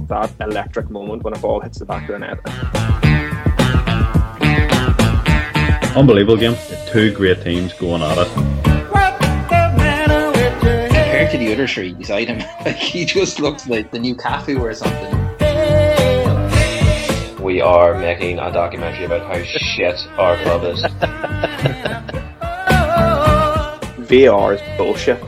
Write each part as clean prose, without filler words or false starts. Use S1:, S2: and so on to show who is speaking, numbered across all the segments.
S1: that electric moment when a ball hits the back of the net.
S2: Unbelievable game. Two great teams going at it.
S3: Compared to the other three beside him, like he just looks like the new Cafu or something.
S4: We are making a documentary about how shit our club is.
S1: VAR is bullshit.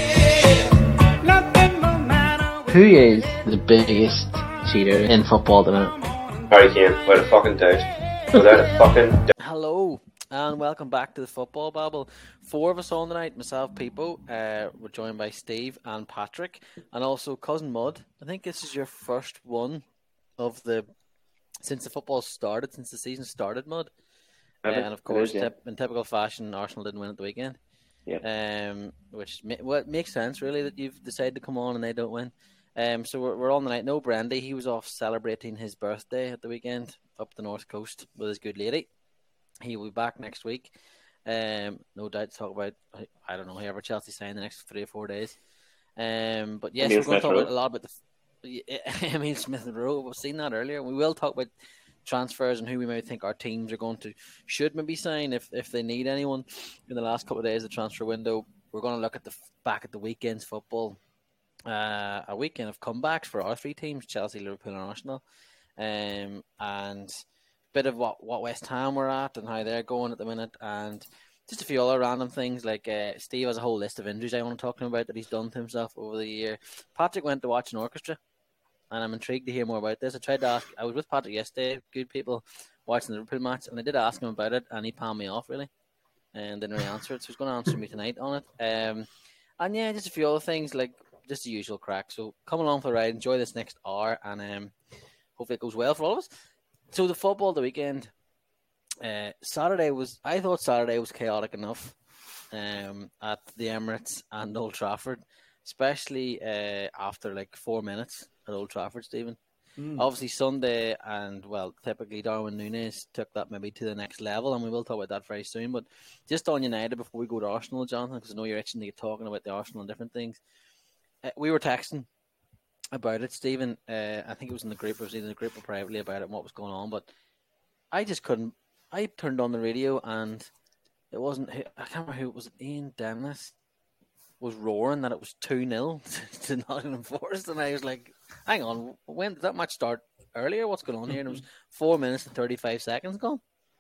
S3: Who is the biggest cheater in football at the minute?
S4: Harry Kane, without a fucking doubt. Without a fucking doubt.
S5: Hello, and welcome back to the Football Babble. Four of us on tonight, myself, Peepo, we're joined by Steve and Patrick, and also Cousin Mud. I think this is your first one of since the season started, Mud. And of course, in typical fashion, Arsenal didn't win at the weekend.
S4: Yeah.
S5: Which makes sense, really, that you've decided to come on and they don't win. So we're on the night. No Brandy. He was off celebrating his birthday at the weekend up the north coast with his good lady. He will be back next week. No doubt to talk about, I don't know, whoever Chelsea sign the next 3 or 4 days. But yes, we're going to talk about a lot about Emile Smith Rowe. We've seen that earlier. We will talk about transfers and who we might think our teams are should maybe sign if they need anyone in the last couple of days of the transfer window. We're going to look at back at the weekend's football. A weekend of comebacks for our three teams, Chelsea, Liverpool and Arsenal, and a bit of what West Ham we're at and how they're going at the minute, and just a few other random things like Steve has a whole list of injuries I want to talk to him about that he's done to himself over the year. Patrick went to watch an orchestra, and I'm intrigued to hear more about this. I was with Patrick yesterday, good people, watching the Liverpool match, and I did ask him about it, and he palmed me off really, and didn't really answer it, so he's going to answer me tonight on it. And yeah, just a few other things like just the usual crack. So come along for the ride, enjoy this next hour, and hopefully it goes well for all of us. So the football of the weekend, I thought Saturday was chaotic enough at the Emirates and Old Trafford, especially after like 4 minutes at Old Trafford, Stephen. Obviously Sunday and, typically Darwin Núñez took that maybe to the next level, and we will talk about that very soon. But just on United before we go to Arsenal, Jonathan, because I know you're itching to get talking about the Arsenal and different things. We were texting about it, Stephen. I think it was in the group. I was in the group privately about it and what was going on. But I just couldn't. I turned on the radio and it wasn't. I can't remember who it was. Ian Dennis was roaring that it was 2-0 to Nottingham Forest, and I was like, "Hang on, when did that match start? Earlier? What's going on here?" And it was 4 minutes and 35 seconds gone.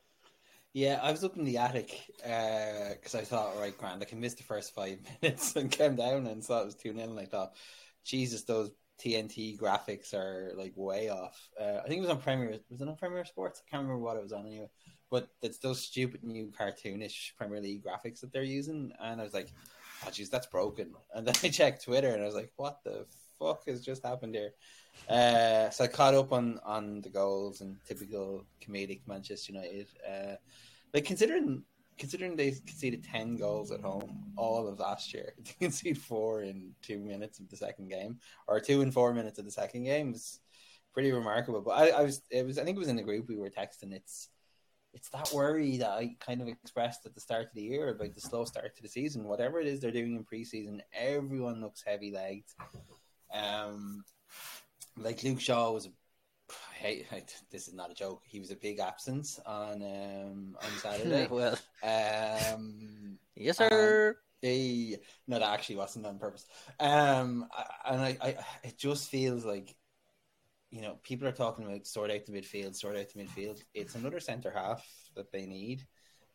S3: Yeah, I was up in the attic because I thought, right, grand, I can miss the first 5 minutes, and came down and saw it was 2-0, and I thought, Jesus, those TNT graphics are like way off. I think it was on Premier. Was it on Premier Sports? I can't remember what it was on anyway. But it's those stupid new cartoonish Premier League graphics that they're using, and I was like, oh, jeez, that's broken. And then I checked Twitter, and I was like, what the fuck has just happened here? So I caught up on the goals and typical comedic Manchester United. Considering they conceded 10 goals at home all of last year, to concede 4 in 2 minutes of the second game, or 2 in 4 minutes of the second game, was pretty remarkable. But I think it was in the group we were texting. It's that worry that I kind of expressed at the start of the year about the slow start to the season. Whatever it is they're doing in preseason, everyone looks heavy-legged. Like Luke Shaw was this is not a joke. He was a big absence on Saturday.
S5: Well, yes, sir.
S3: No, that actually wasn't on purpose. It just feels like, people are talking about sort out the midfield. It's another centre half that they need,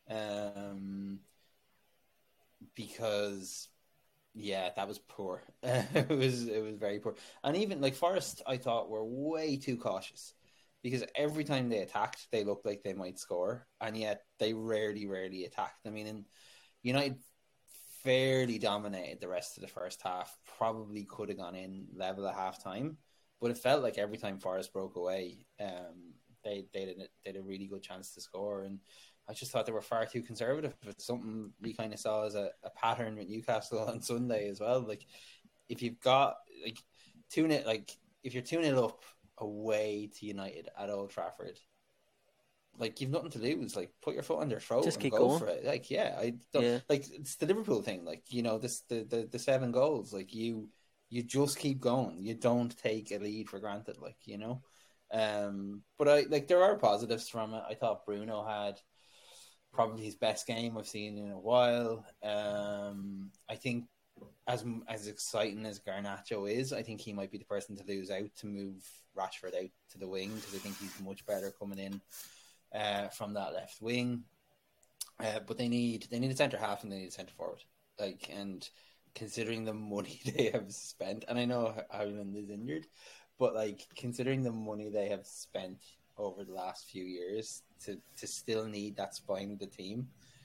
S3: because. Yeah, that was poor. It was very poor. And even like Forest, I thought were way too cautious, because every time they attacked, they looked like they might score, and yet they rarely attacked. I mean, and United fairly dominated the rest of the first half. Probably could have gone in level at half time, but it felt like every time Forest broke away, they had a really good chance to score. And I just thought they were far too conservative. It's something we kind of saw as a pattern with Newcastle on Sunday as well. Like, if you've got like 2-0, like if you're 2-0 up away to United at Old Trafford, like you've nothing to lose. Like, put your foot on their throat
S5: just
S3: and
S5: keep
S3: go
S5: going
S3: for it. Like, yeah, I don't like it's the Liverpool thing. Like, the 7 goals. Like, you you just keep going. You don't take a lead for granted, like, you know. But there are positives from it. I thought Bruno had probably his best game I've seen in a while. I think as exciting as Garnacho is, I think he might be the person to lose out to move Rashford out to the wing, because I think he's much better coming in from that left wing. But they need a centre half and they need a centre forward. And considering the money they have spent, and I know Haaland is injured, but considering the money they have spent over the last few years to still need that spine of the team,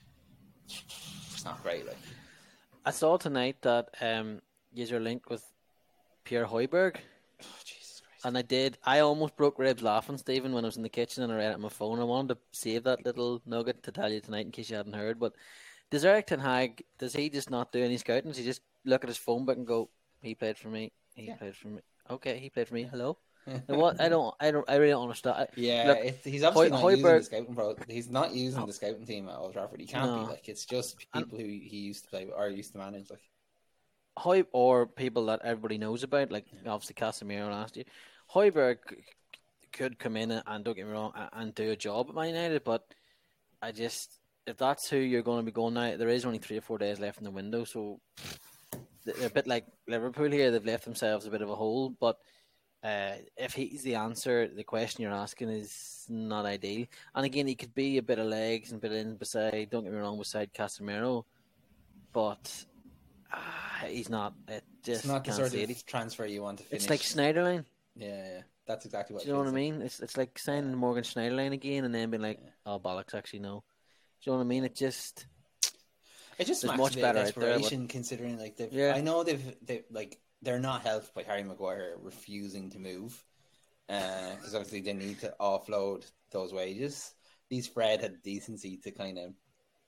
S3: it's not great.
S5: I saw tonight that you're linked with Pierre Højbjerg.
S3: Oh, Jesus Christ.
S5: And I almost broke ribs laughing, Stephen, when I was in the kitchen and I read it on my phone. I wanted to save that little nugget to tell you tonight in case you hadn't heard. But does Erik ten Hag, does he just not do any scouting? Does he just look at his phone book and go, he played for me, played for me. Okay, he played for me. Hello? What? I really don't understand.
S3: Yeah,
S5: look,
S3: he's obviously not using the scouting He's not using the scouting team at Old Trafford. He can't be. It's just people who he used to play with or used to manage.
S5: Or people that everybody knows about, obviously Casemiro last year. Højbjerg could come in and don't get me wrong and do a job at Man United, but if that's who you're going to be going now, there is only 3 or 4 days left in the window, so they're a bit like Liverpool here. They've left themselves a bit of a hole, but if he's the answer, the question you're asking is not ideal. And again, he could be a bit of legs and a bit in beside, don't get me wrong, beside Casemiro, but he's not.
S3: It's not the sort of transfer you want to finish.
S5: It's like Schneiderlin.
S3: Yeah, that's exactly what.
S5: Do you know what I mean? It's like signing Morgan Schneiderlin again and then being like, oh bollocks, actually no. Do you know what I mean? It just
S3: smacks
S5: much better out there.
S3: Considering I know they're not helped by Harry Maguire refusing to move, because obviously they need to offload those wages. These Fred had decency to kind of,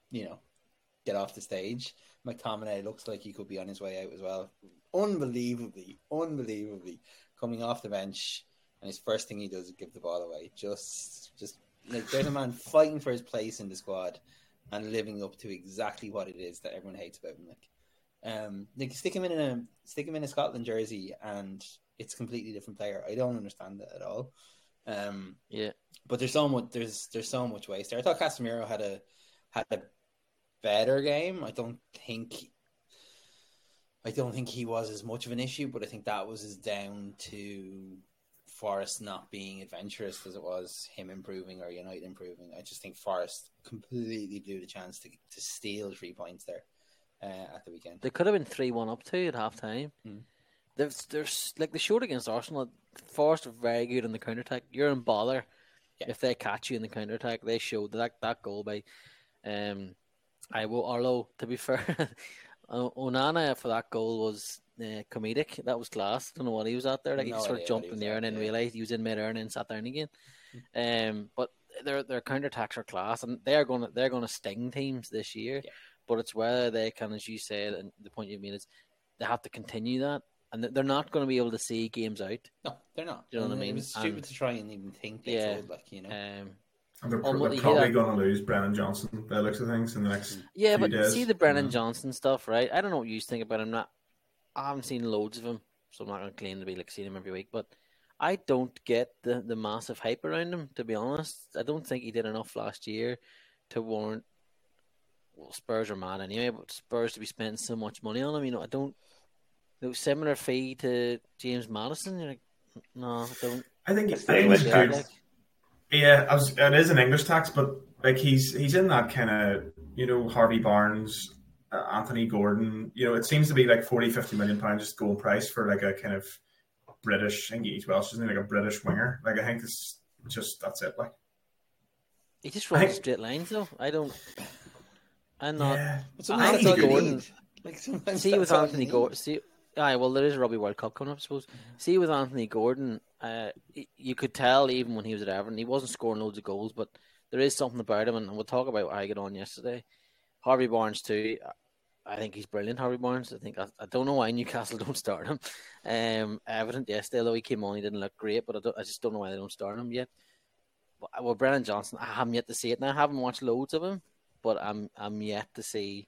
S3: get off the stage. McTominay looks like he could be on his way out as well. Unbelievably coming off the bench, and his first thing he does is give the ball away. Just there's a man fighting for his place in the squad and living up to exactly what it is that everyone hates about him. Stick him in a Scotland jersey and it's a completely different player. I don't understand it at all. But there's so much waste there. I thought Casemiro had a better game. I don't think he was as much of an issue, but I think that was down to Forest not being adventurous as it was him improving or United improving. I just think Forest completely blew the chance to steal 3 points there at the weekend.
S5: They could have been 3-1 up to at half time. There's like they showed against Arsenal. Forest are very good on the counter attack. You're in bother if they catch you in the counter attack. They showed that goal by Arlo. To be fair, Onana for that goal was comedic. That was class. I don't know what he was out there. He sort of jumped in the air and then realised he was in mid air and then sat down again. But their counter attacks are class, and they're gonna sting teams this year. Yeah. But it's whether they can, as you said, and the point you made is they have to continue that, and they're not going to be able to see games out.
S3: No, they're not.
S5: Do you know what I mean?
S3: It was stupid to try and even think they could,
S6: And they're probably going to lose Brennan Johnson by the looks of things in the next few
S5: but
S6: days.
S5: See the Brennan Johnson stuff, right? I don't know what you think about him. I haven't seen loads of him, so I'm not going to claim to be seeing him every week. But I don't get the massive hype around him, to be honest. I don't think he did enough last year to warrant. Well, Spurs are mad anyway, but Spurs to be spending so much money on him, I don't. Similar fee to James Maddison. You're like, no, I don't.
S6: I think it's English tax. Yeah, it is an English tax, but he's in that kind of Harvey Barnes, Anthony Gordon. It seems to be like 40-50 million pounds just goal price for like a kind of British. I think he's Welsh, isn't he? Like a British winger. I think it's just that's it.
S5: He just runs straight lines though. I'm not.
S6: Yeah.
S5: Anthony Gordon. See with Anthony Gordon. Well, there is a Rugby World Cup coming up, I suppose. See with Anthony Gordon, you could tell even when he was at Everton, he wasn't scoring loads of goals, but there is something about him, and we'll talk about how he got on yesterday. Harvey Barnes too. I think he's brilliant, Harvey Barnes. I don't know why Newcastle don't start him. Evident yesterday, although he came on, he didn't look great, but I just don't know why they don't start him yet. Well, Brennan Johnson, I haven't yet to see it. Now I haven't watched loads of him, but I'm yet to see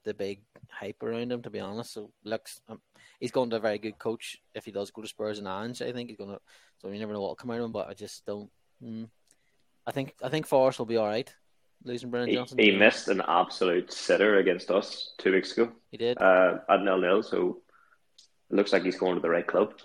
S5: the big hype around him, to be honest. So looks, he's going to a very good coach if he does go to Spurs and Ange. I think he's going to. So you never know what will come out of him, but I just don't. I think Forest will be all right. Losing Brennan Johnson.
S7: He missed an absolute sitter against us 2 weeks ago.
S5: He did
S7: at 0-0. So it looks like he's going to the right club.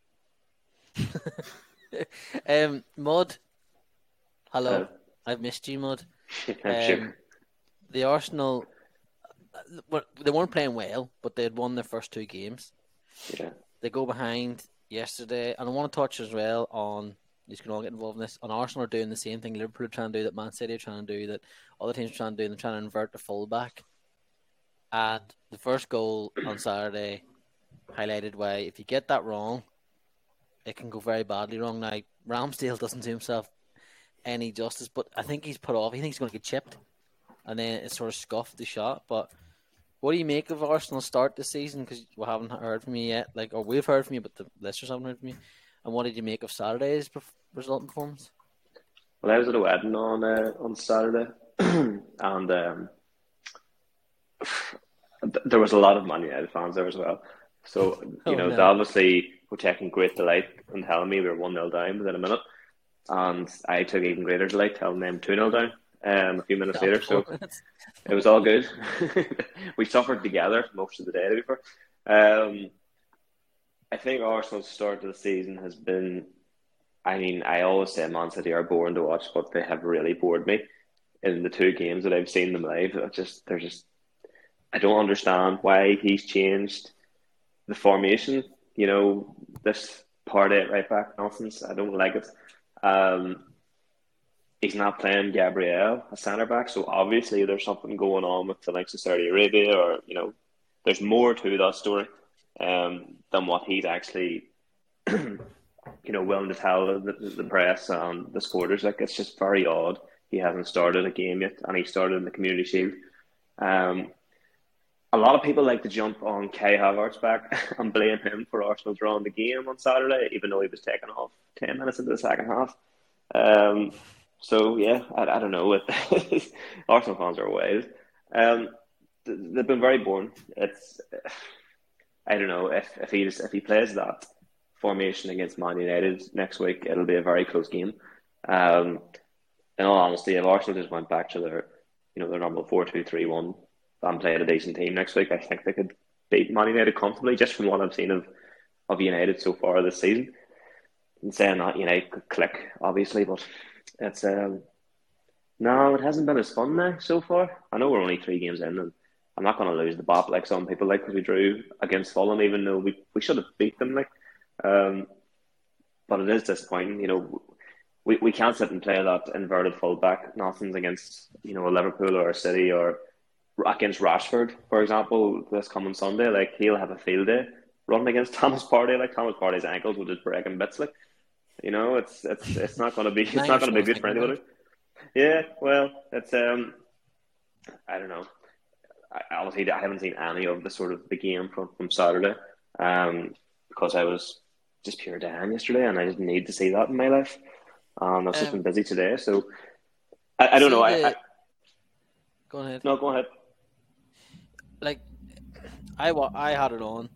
S5: Mud. Hello, I've missed you, Mud.
S7: Sure.
S5: The Arsenal, they weren't playing well, but they had won their first 2 games.
S7: Yeah.
S5: They go behind yesterday, and I want to touch as well on, you can all get involved in this, on Arsenal are doing the same thing Liverpool are trying to do, that Man City are trying to do, that other teams are trying to do, and they're trying to invert the fullback. And the first goal on Saturday highlighted why if you get that wrong, it can go very badly wrong. Now, Ramsdale doesn't do himself any justice, but I think he's put off. He thinks he's going to get chipped, and then it sort of scuffed the shot. But what do you make of Arsenal's start this season? Because we haven't heard from you yet, or we've heard from you, but the listeners haven't heard from you. And what did you make of Saturday's resulting performance?
S7: Well, I was at a wedding on Saturday, and there was a lot of Man United fans there as well. So they obviously were taking great delight in telling me we were 1-0 down within a minute. And I took even greater delight telling them 2-0 down a few minutes later. So it was all good. We suffered together most of the day, to be fair. I think Arsenal's start to the season has been, I always say Man City are boring to watch, but they have really bored me in the 2 games that I've seen them live. I don't understand why he's changed the formation. This Partey at right back nonsense. I don't like it. He's not playing Gabriel, a centre back, so obviously there's something going on with the likes of Saudi Arabia, or there's more to that story than what he's actually willing to tell the press and the supporters. Like, it's just very odd. He hasn't started a game yet, and he started in the Community Shield. A lot of people like to jump on Kai Havertz back and blame him for Arsenal drawing the game on Saturday, even though he was taken off 10 minutes into the second half. So, yeah, I don't know. Arsenal fans are wild. They've been very boring. I don't know, if he plays that formation against Man United next week, it'll be a very close game. In all honesty, if Arsenal just went back to their normal 4-2-3-1 and played a decent team next week, I think they could beat Man United comfortably, just from what I've seen of United so far this season. And saying that United could click, obviously, but it's no, it hasn't been as fun now so far. I know we're only 3 games in, and I'm not going to lose the bat like some people like, because we drew against Fulham, even though we should have beat them. But it is disappointing. We can't sit and play that inverted fullback nonsense against a Liverpool or a City, or against Rashford, for example, this coming Sunday. Like, he'll have a field day running against Thomas Partey. Like, Thomas Partey's ankles will just break in bits. Like, it's not going to be good for anybody. Yeah, well, it's I don't know. Obviously, I haven't seen any of the game from Saturday, because I was just pure down yesterday, and I didn't need to see that in my life. I've just been busy today, so I don't know.
S5: Go ahead.
S7: No, go ahead.
S5: Like, I had it on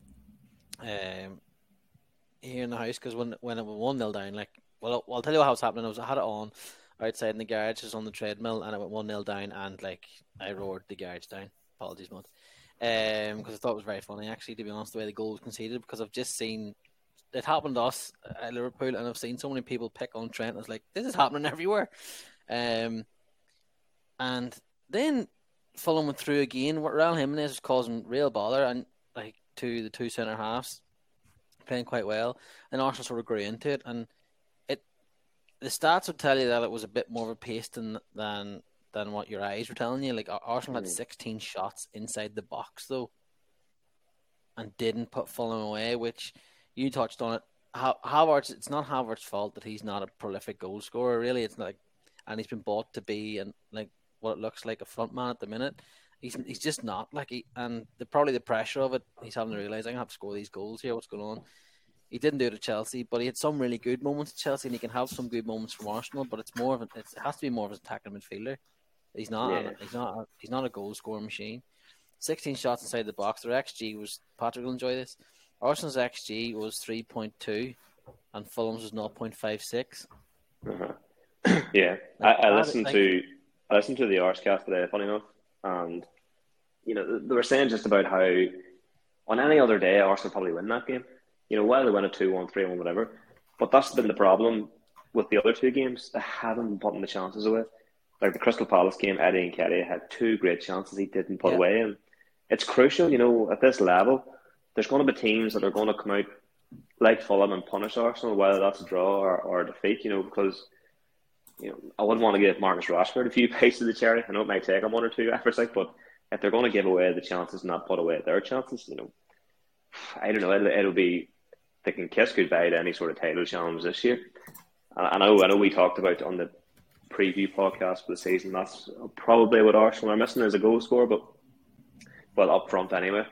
S5: here in the house, because when it was 1-0 down, I'll tell you how it's happening. I had it on outside in the garage, just on the treadmill, and it went 1-0 down, and I roared the garage down. Apologies, Mud. Because I thought it was very funny, actually, to be honest, the way the goal was conceded, because I've just seen it happen to us at Liverpool, and I've seen so many people pick on Trent. I was like, this is happening everywhere. And then Fulham went through again. Raul Jimenez was causing real bother, and to the 2 centre halves, playing quite well. And Arsenal sort of grew into it, and the stats would tell you that it was a bit more of a pace than what your eyes were telling you. Like, Arsenal had 16 shots inside the box, though, and didn't put Fulham away, which you touched on it. Havertz, it's not Havertz's fault that he's not a prolific goal scorer, really. It's not and he's been bought to be what it looks like a front man at the minute. He's just not probably the pressure of it. He's having to realise, I'm going to have to score these goals here. What's going on? He didn't do it at Chelsea, but he had some really good moments at Chelsea, and he can have some good moments from Arsenal. But it has to be more of an attacking midfielder. He's not.
S7: Yeah.
S5: He's not a goal scoring machine. 16 shots inside the box. Their XG was, Patrick will enjoy this, Arsenal's XG was 3.2 and Fulham's was 0.56.
S7: Yeah, I listened to the Arscast today, funny enough, and they were saying just about how on any other day Arsenal probably win that game. Whether they win a 2-1, 3-1, whatever. But that's been the problem with the other two games. They haven't been putting the chances away. Like the Crystal Palace game, Eddie Nketiah had 2 great chances he didn't put away, and it's crucial. At this level, there's going to be teams that are going to come out like Fulham and punish Arsenal, whether that's a draw or a defeat. Because I wouldn't want to give Marcus Rashford a few pieces of the cherry. I know it might take him 1 or 2 efforts, but if they're going to give away the chances and not put away their chances, I don't know. It'll be, they can kiss goodbye to any sort of title challenge this year. I know we talked about on the preview podcast for the season, that's probably what Arsenal are missing as a goal scorer, but up front anyway.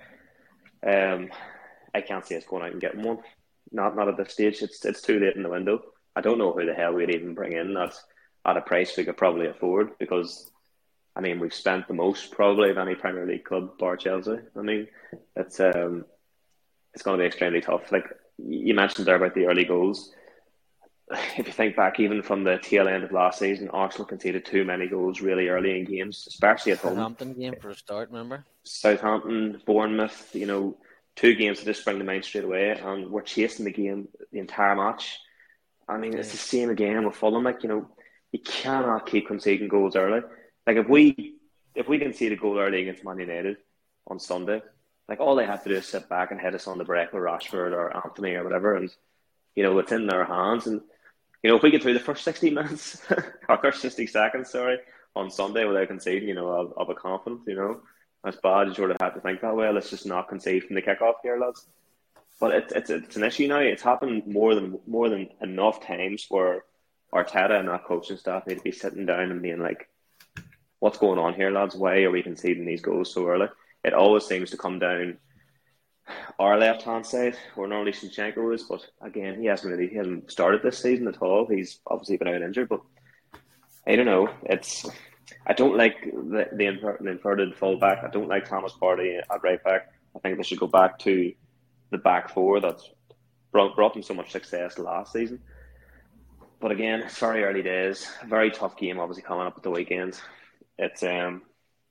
S7: I can't see us going out and getting one. Not at this stage. It's too late in the window. I don't know who the hell we'd even bring in at a price we could probably afford, because we've spent the most probably of any Premier League club bar Chelsea. It's going to be extremely tough. Like you mentioned there about the early goals. If you think back even from the tail end of last season, Arsenal conceded too many goals really early in games, especially at home.
S5: Southampton game for a start, remember?
S7: Southampton, Bournemouth, 2 games to just spring to mind straight away, and we're chasing the game the entire match. It's the same again with Fulham. You cannot keep conceding goals early. Like if we concede a goal early against Man United on Sunday, like all they have to do is sit back and hit us on the break with Rashford or Anthony or whatever, and it's in their hands. And if we get through the first 60 minutes or first 60 seconds, on Sunday without conceding, I'll be confident. That's bad. You sort of have to think that way. Let's just not concede from the kickoff here, lads. But it's an issue now. It's happened more than enough times where Arteta and that coaching staff need to be sitting down and being like, what's going on here, lads? Why are we conceding these goals so early? It always seems to come down our left-hand side, where normally Zinchenko is, but again, he hasn't started this season at all. He's obviously been out injured, but I don't know. I don't like the inverted fullback. I don't like Thomas Partey at right back. I think they should go back to the back four that's brought them so much success last season. But again, it's very early days. A very tough game, obviously, coming up at the weekend. It's going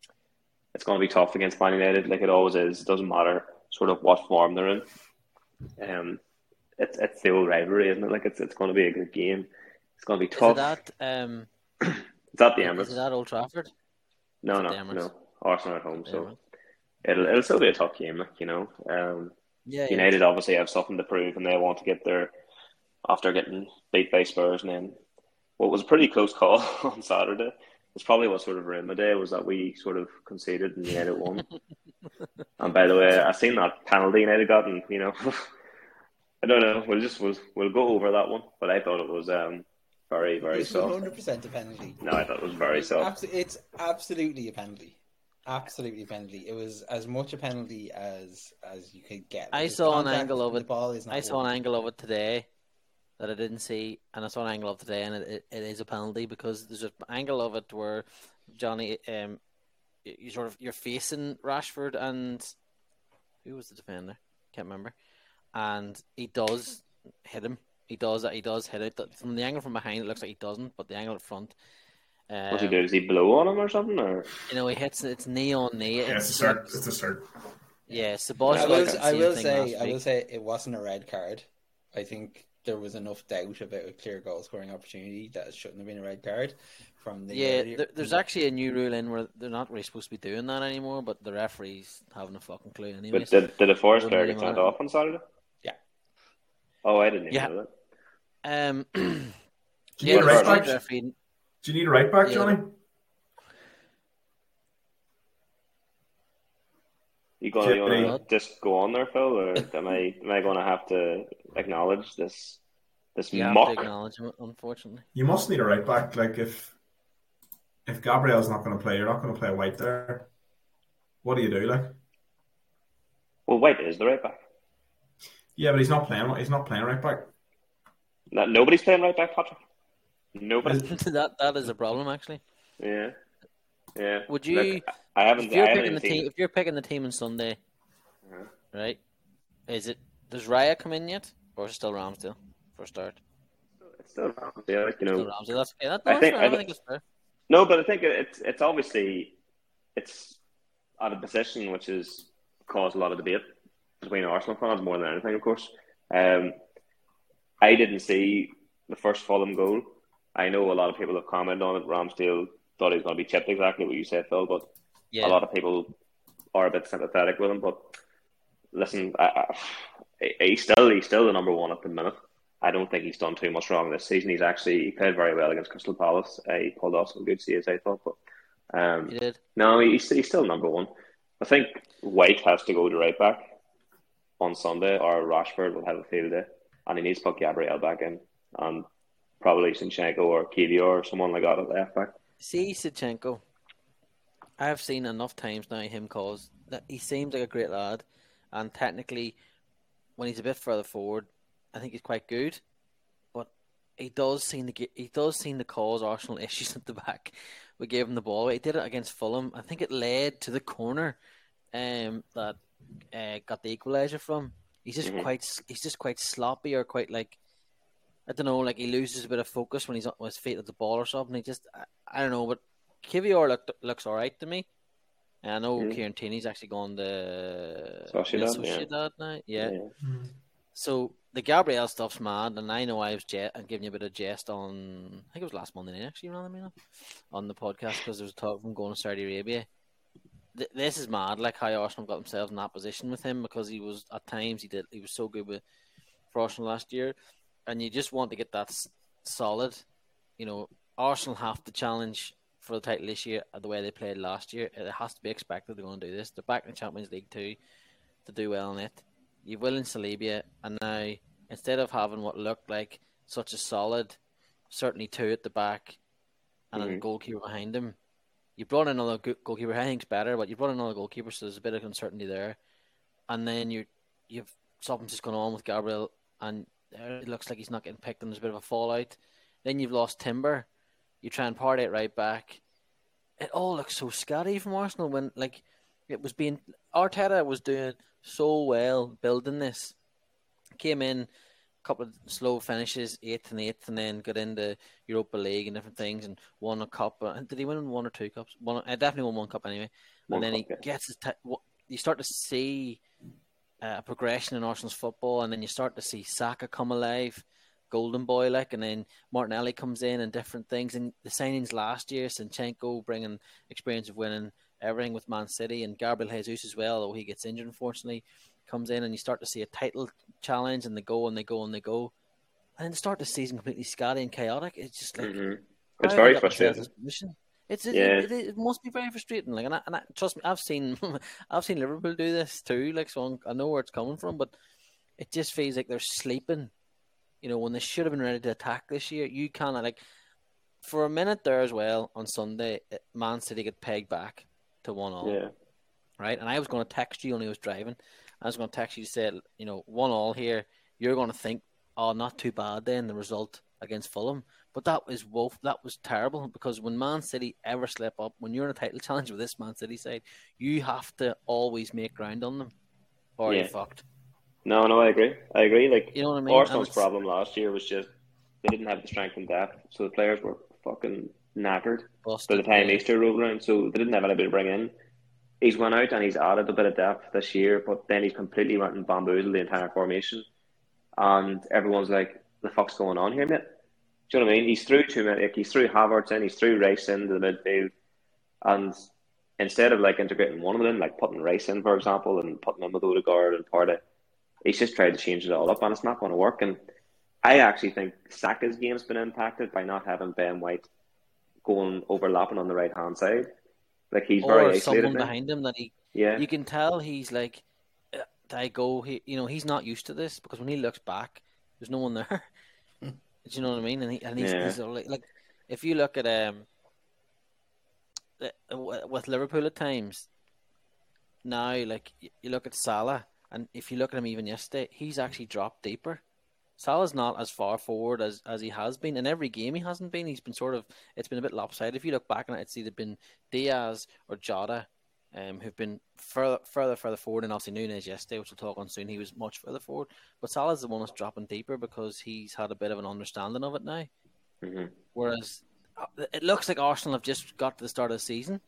S7: to be tough against Man United, like it always is. It doesn't matter sort of what form they're in. It's the old rivalry, isn't it? Like it's going to be a good game. It's going to be tough. Is that the Emirates?
S5: Is that Old Trafford?
S7: No. Arsenal at home, so it'll still be a tough game, United obviously have something to prove, and they want to get there after getting beat by Spurs, and then what was a pretty close call on Saturday. It's probably what sort of ruined the day was that we sort of conceded and United won. And by the way, I seen that penalty United got, and I don't know. We'll go over that one, but I thought it was very, very soft.
S3: 100% a penalty.
S7: No, I thought it was very soft.
S3: It's absolutely a penalty. Absolutely a penalty. It was as much a penalty as you could get.
S5: I saw an angle of it today that I didn't see, and I saw an angle of it today, and it is a penalty because there's an angle of it where Johnny, you're facing Rashford and who was the defender? Can't remember. And he does hit him. He does hit it. From the angle from behind, it looks like he doesn't, but the angle in front.
S7: What's he do? Does he blow on him or something? Or
S5: he hits it's knee on knee.
S6: Yeah, it's a start.
S5: Yeah,
S3: I will say it wasn't a red card. I think there was enough doubt about a clear goal scoring opportunity that it shouldn't have been a red card.
S5: There's actually a new rule in where they're not really supposed to be doing that anymore, but the referees haven't a fucking clue anyway.
S7: But did a Forest player get sent off on Saturday?
S3: Yeah.
S7: Oh, I didn't even know that.
S6: Do you need a right back? Do you need a right back, Johnny?
S7: You going to just go on there, Phil, or am I going to have to acknowledge this mock?
S5: Have to acknowledge him, unfortunately.
S6: You must need a right back. Like if Gabriel's not going to play, you're not going to play White there. What do you do, like?
S7: Well, White is the right back.
S6: Yeah, but he's not playing right back.
S7: Nobody's playing right back, Patrick. Nobody.
S5: that is a problem, actually.
S7: Yeah. Yeah.
S5: Would you?
S7: Look, I haven't.
S5: If you're
S7: I haven't
S5: picking
S7: even
S5: the
S7: seen
S5: team,
S7: it.
S5: if you're picking the team on Sunday,
S7: Uh-huh.
S5: right? Does Raya come in yet, or is it still Ramsdale for a start?
S7: It's still Ramsdale, like,
S5: Still Ramsdale. That's okay.
S7: I
S5: That's
S7: think.
S5: fair enough. I think it's fair.
S7: No, but I think it's obviously it's at a position which has caused a lot of debate between Arsenal fans more than anything, of course. I didn't see the first Fulham goal. I know a lot of people have commented on it. Ramsdale thought he was going to be chipped, exactly what you said, Phil, but
S5: Yeah.
S7: a lot of people are a bit sympathetic with him. But listen, he's still the number one at the minute. I don't think he's done too much wrong this season. He played very well against Crystal Palace. He pulled off some good saves, I thought. But
S5: He did.
S7: no, he's still number one. I think White has to go to right back on Sunday, or Rashford will have a field day, and he needs to put Gabriel back in, and probably Zinchenko or Kivior or someone like that at left back.
S5: See, Zinchenko, I've seen enough times now him cause that he seems like a great lad, and technically, when he's a bit further forward, I think he's quite good. But he does seem to cause Arsenal issues at the back. We gave him the ball. He did it against Fulham. I think it led to the corner that got the equaliser from. He's just quite sloppy, or quite like, I don't know, like he loses a bit of focus when he's on his feet at the ball or something. I don't know, but Kivior looks all right to me. And I know Kieran Tierney's actually gone to Sociedad now. Yeah. So the Gabriel stuff's mad, and I know I was giving you a bit of jest on, I think it was last Monday night actually, on the podcast, because there was talk of him going to Saudi Arabia. This is mad, like how Arsenal got themselves in that position with him, because he was at times he was so good for Arsenal last year, and you just want to get that solid. You know, Arsenal have to challenge for the title this year the way they played last year. It has to be expected they're going to do this. They're back in the Champions League too to do well in it. You've Willian Saliba, and now instead of having what looked like such a solid, certainly two at the back, and a goalkeeper behind him, you brought in another goalkeeper. I think it's better, but you brought in another goalkeeper, so there's a bit of uncertainty there. And then you've something's just going on with Gabriel, and it looks like he's not getting picked, and there's a bit of a fallout. Then you've lost Timber. You try and part it right back. It all looks so scatty from Arsenal when, like, Arteta was doing so well building this. Came in, a couple of slow finishes, 8th and 8th, and then got into Europa League and different things, and won a cup. Did he win one or two cups? Definitely won one cup anyway. And then he gets his. You start to see a progression in Arsenal's football, and then you start to see Saka come alive, golden boy like, and then Martinelli comes in and different things. And the signings last year, Zinchenko bringing experience of winning everything with Man City, and Gabriel Jesus as well, although he gets injured unfortunately, comes in, and you start to see a title challenge, and they go and they go and they go, and then start the season completely scatty and chaotic. It's just like
S7: it's very frustrating.
S5: It must be very frustrating. Like, and I trust me, I've seen Liverpool do this too. Like, so I know where it's coming from, but it just feels like they're sleeping. You know, when they should have been ready to attack this year. You kind of like, for a minute there as well on Sunday, Man City get pegged back to 1-1.
S7: Yeah.
S5: Right, and I was going to text you when I was driving. I was going to text you to say, 1-1 here. You're going to think, oh, not too bad then, the result against Fulham. But that was terrible, because when Man City ever slip up, when you're in a title challenge with this Man City side, you have to always make ground on them, or you're fucked. No,
S7: I agree. Like,
S5: you know what I mean?
S7: Arsenal's problem last year was just they didn't have the strength and depth, so the players were fucking knackered by the time Easter rolled around, so they didn't have anybody to bring in. He's went out and he's added a bit of depth this year, but then he's completely went and bamboozled the entire formation. And everyone's like, the fuck's going on here, mate? Do you know what I mean? He's threw too many. Like, he's threw Havertz in, he's threw Rice into the midfield. And instead of like integrating one of them, like putting Rice in, for example, and putting him with Odegaard and Partey, he's just tried to change it all up, and it's not going to work. And I actually think Saka's game's been impacted by not having Ben White going overlapping on the right hand side. Like, he's very isolated. Or
S5: someone behind him that you can tell he's like, he's not used to this, because when he looks back, there's no one there. Do you know what I mean? And he's like, if you look at with Liverpool at times now, like, you look at Salah, and if you look at him even yesterday, he's actually dropped deeper. Salah's not as far forward as he has been. In every game he hasn't been. He's been it's been a bit lopsided. If you look back on it, it's either been Diaz or Jota who've been further forward, and obviously Núñez yesterday, which we'll talk on soon, he was much further forward. But Salah's the one that's dropping deeper because he's had a bit of an understanding of it now.
S7: Mm-hmm.
S5: Whereas it looks like Arsenal have just got to the start of the season,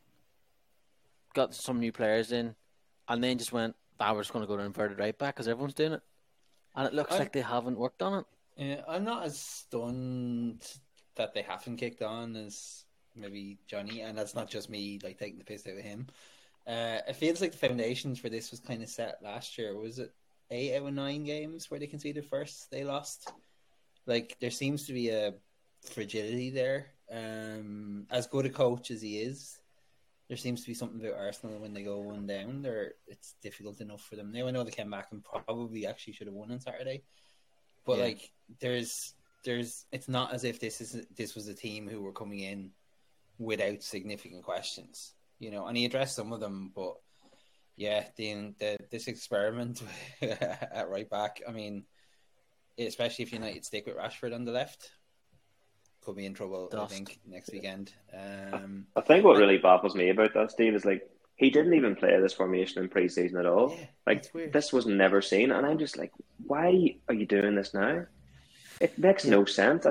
S5: got some new players in, and then just went, we're just going to go to inverted right back because everyone's doing it. And it looks like they haven't worked on it.
S3: Yeah, I'm not as stunned that they haven't kicked on as maybe Johnny, and that's not just me like taking the piss out of him. It feels like the foundations for this was kind of set last year. Was it 8 out of 9 games where they conceded first, they lost? Like, there seems to be a fragility there. As good a coach as he is, there seems to be something about Arsenal when they go one down. It's difficult enough for them. Now I know they came back and probably actually should have won on Saturday, but like there's it's not as if this was a team who were coming in without significant questions, you know. And he addressed some of them, but yeah, this experiment at right back. I mean, especially if United stick with Rashford on the left, could be in trouble, I think, next weekend.
S7: I think what really baffles me about that, Steve, is like he didn't even play this formation in pre-season at all.
S3: Yeah,
S7: like this was never seen, and I'm just like, why are you doing this now? It makes no sense.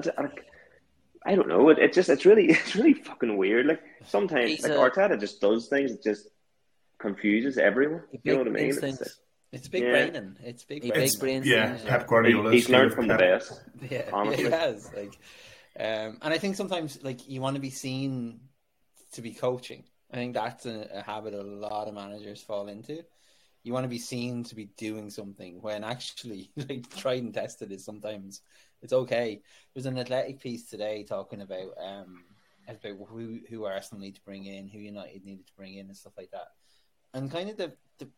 S7: I don't know. It's really fucking weird. Like sometimes Arteta just does things that just confuses everyone. You know what I mean?
S3: It's big braining. It's big brain.
S6: Yeah, Pep Guardiola.
S7: He's learned from the best.
S3: Yeah,
S7: honestly.
S3: he has. Like. And I think sometimes, like, you want to be seen to be coaching. I think that's a habit a lot of managers fall into. You want to be seen to be doing something when actually, like, tried and tested is sometimes it's okay. There's an Athletic piece today talking about who Arsenal need to bring in, who United needed to bring in, and stuff like that. And kind of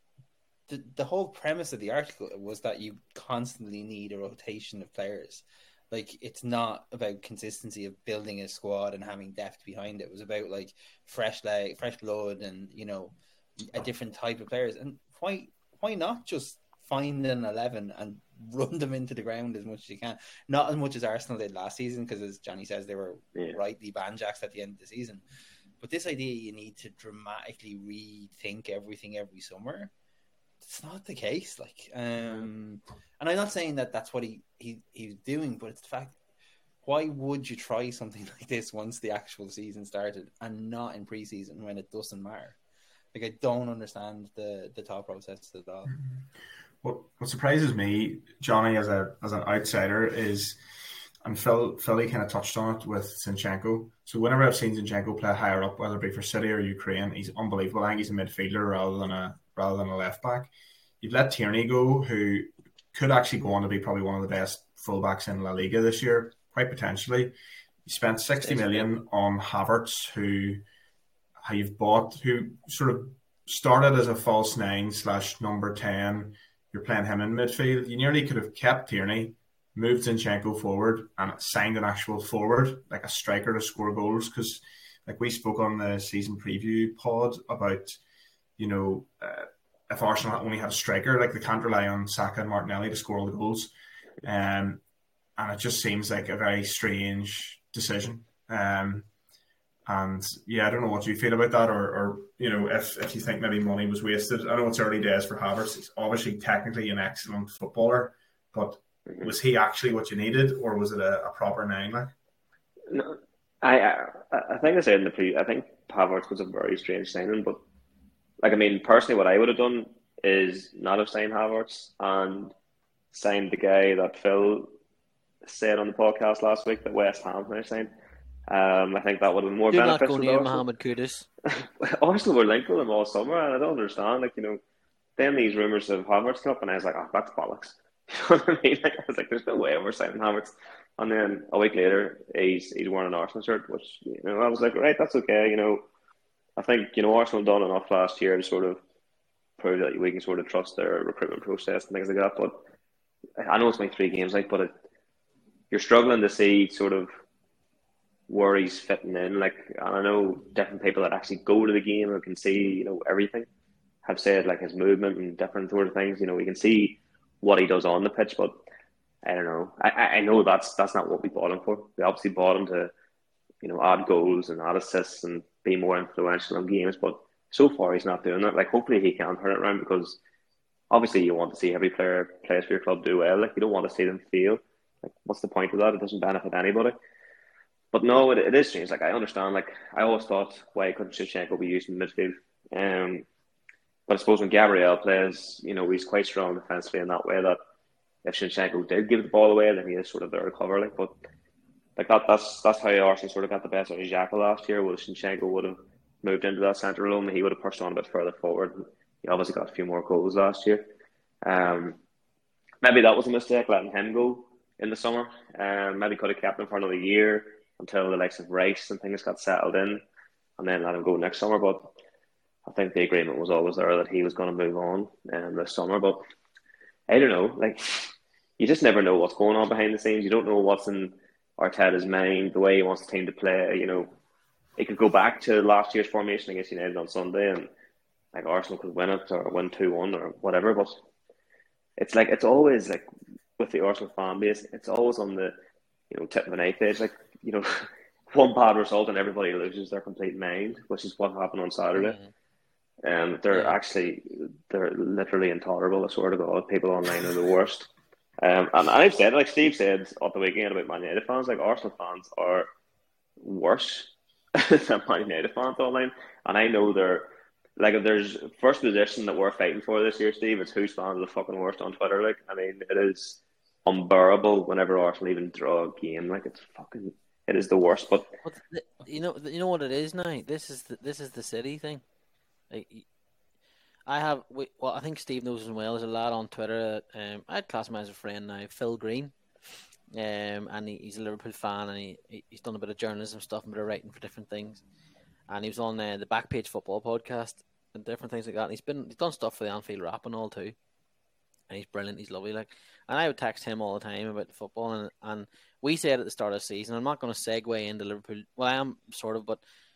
S3: the whole premise of the article was that you constantly need a rotation of players. Like, it's not about consistency of building a squad and having depth behind it. It was about, like, fresh blood and, you know, a different type of players. And why not just find an 11 and run them into the ground as much as you can? Not as much as Arsenal did last season, because, as Johnny says, they were rightly banjacks at the end of the season. But this idea you need to dramatically rethink everything every summer, it's not the case. Like, and I'm not saying that that's what he's doing, but it's the fact, why would you try something like this once the actual season started and not in pre-season when it doesn't matter? Like, I don't understand the thought process at all.
S6: What surprises me, Johnny, as an outsider, is, and Philly kind of touched on it with Zinchenko. So whenever I've seen Zinchenko play higher up, whether it be for City or Ukraine, he's unbelievable. I think he's a midfielder rather than a left back. You've let Tierney go, who could actually go on to be probably one of the best fullbacks in La Liga this year, quite potentially. You spent 60 million on Havertz, who you've bought, who sort of started as a false 9 / number 10. You're playing him in midfield. You nearly could have kept Tierney, moved Zinchenko forward, and signed an actual forward, like a striker, to score goals. Because, like, we spoke on the season preview pod about, you know, if Arsenal only had a striker, like, they can't rely on Saka and Martinelli to score all the goals. And it just seems like a very strange decision. And yeah, I don't know what you feel about that, or you know, if you think maybe money was wasted. I know it's early days for Havertz. He's obviously technically an excellent footballer, but was he actually what you needed, or was it a proper 9? Like,
S7: no, I think I said in the preview, I think Havertz was a very strange signing, but, like, I mean, personally, what I would have done is not have signed Havertz and signed the guy that Phil said on the podcast last week that West Ham now signed. I think that would have been more beneficial.
S5: Do not go near Mohamed Kudus.
S7: Arsenal were linked with him all summer, and I don't understand. Like, you know, then these rumours of Havertz come up, and I was like, oh, that's bollocks. You know what I mean? Like, I was like, there's no way we're signing Havertz. And then a week later, he's wearing an Arsenal shirt, which, you know, I was like, right, that's okay. You know, I think, you know, Arsenal done enough last year to sort of prove that we can sort of trust their recruitment process and things like that. But I know it's only 3 games, like, but you're struggling to see sort of where he's fitting in. Like, and I know different people that actually go to the game and can see, you know, everything, have said, like, his movement and different sort of things. You know, we can see what he does on the pitch, but I don't know. I know that's not what we bought him for. We obviously bought him to, add goals and add assists and be more influential in games. But so far, he's not doing that. Like, hopefully, he can turn it around, because obviously you want to see every player plays for your club do well. Like, you don't want to see them fail. Like, what's the point of that? It doesn't benefit anybody. But no, it is strange. Like, I understand. Like, I always thought, why couldn't Shevchenko be used in midfield? But I suppose when Gabriel plays, he's quite strong defensively in that way, that if Shevchenko did give the ball away, then he is sort of there to cover. Like, but like that's how Arsenal sort of got the best out of Xhaka last year. Well, Shevchenko would have moved into that centre role, and he would have pushed on a bit further forward. He obviously got a few more goals last year. Maybe that was a mistake, letting him go in the summer. Maybe could have kept him for another year until the likes of Rice and things got settled in, and then let him go next summer. But I think the agreement was always there that he was going to move on this summer. But I don't know. Like, you just never know what's going on behind the scenes. You don't know what's in Arteta's mind, the way he wants the team to play. He could go back to last year's formation against United on Sunday, and like Arsenal could win it or win 2-1 or whatever. But it's always like with the Arsenal fan base, it's always on the tip of an knife edge. Like, one bad result and everybody loses their complete mind, which is what happened on Saturday. They're literally intolerable. I swear to God, people online are the worst. And I've said, like Steve said at the weekend about Man United fans, like Arsenal fans are worse than Man United fans online. And I know they're like, if there's first position that we're fighting for this year, Steve, it's whose fans are the fucking worst on Twitter. Like, I mean, it is unbearable whenever Arsenal even draw a game. Like, it is the worst. But
S5: you know what it is now. This is the City thing. Like, I think Steve knows as well. There's a lad on Twitter. I'd class him as a friend now, Phil Green, and he's a Liverpool fan, and he's done a bit of journalism stuff, and a bit of writing for different things. And he was on the Backpage Football podcast and different things like that. And he's done stuff for the Anfield Wrap and all too. And he's brilliant. He's lovely. Like, and I would text him all the time about the football. And we said at the start of the season, I'm not going to segue into Liverpool. Well, I am sort of, but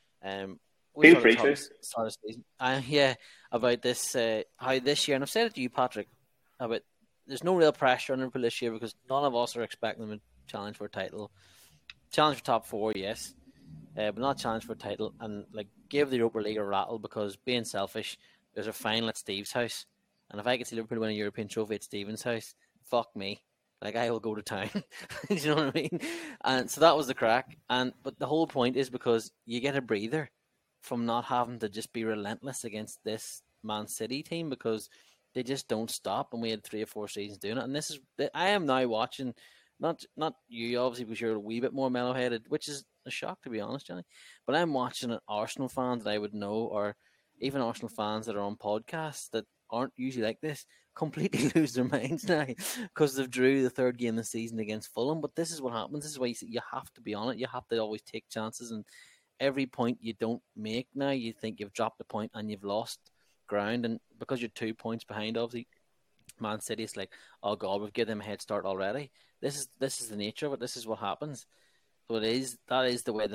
S7: feel free to.
S5: Start of season. About this how this year, and I've said it to you, Patrick, about there's no real pressure on Liverpool this year because none of us are expecting them to challenge for a title. Challenge for top 4, yes, but not challenge for a title. And like, give the Europa League a rattle, because being selfish, there's a final at Steve's house, and if I could see Liverpool win a European trophy at Steven's house, fuck me. Like, I will go to town. Do you know what I mean? And so that was the crack. But the whole point is because you get a breather from not having to just be relentless against this Man City team, because they just don't stop, and we had 3 or 4 seasons doing it. And I am now watching, not you obviously, because you're a wee bit more mellow-headed, which is a shock, to be honest, Johnny. But I'm watching Arsenal fans that I would know, or even Arsenal fans that are on podcasts that aren't usually like this, completely lose their minds now because they've drew the 3rd game of the season against Fulham. But this is what happens. This is why you have to be on it. You have to always take chances, and every point you don't make now, you think you've dropped a point and you've lost ground. And because you're 2 points behind, obviously, Man City, it's like, oh God, we've given them a head start already. This is the nature of it. This is what happens. So that is the way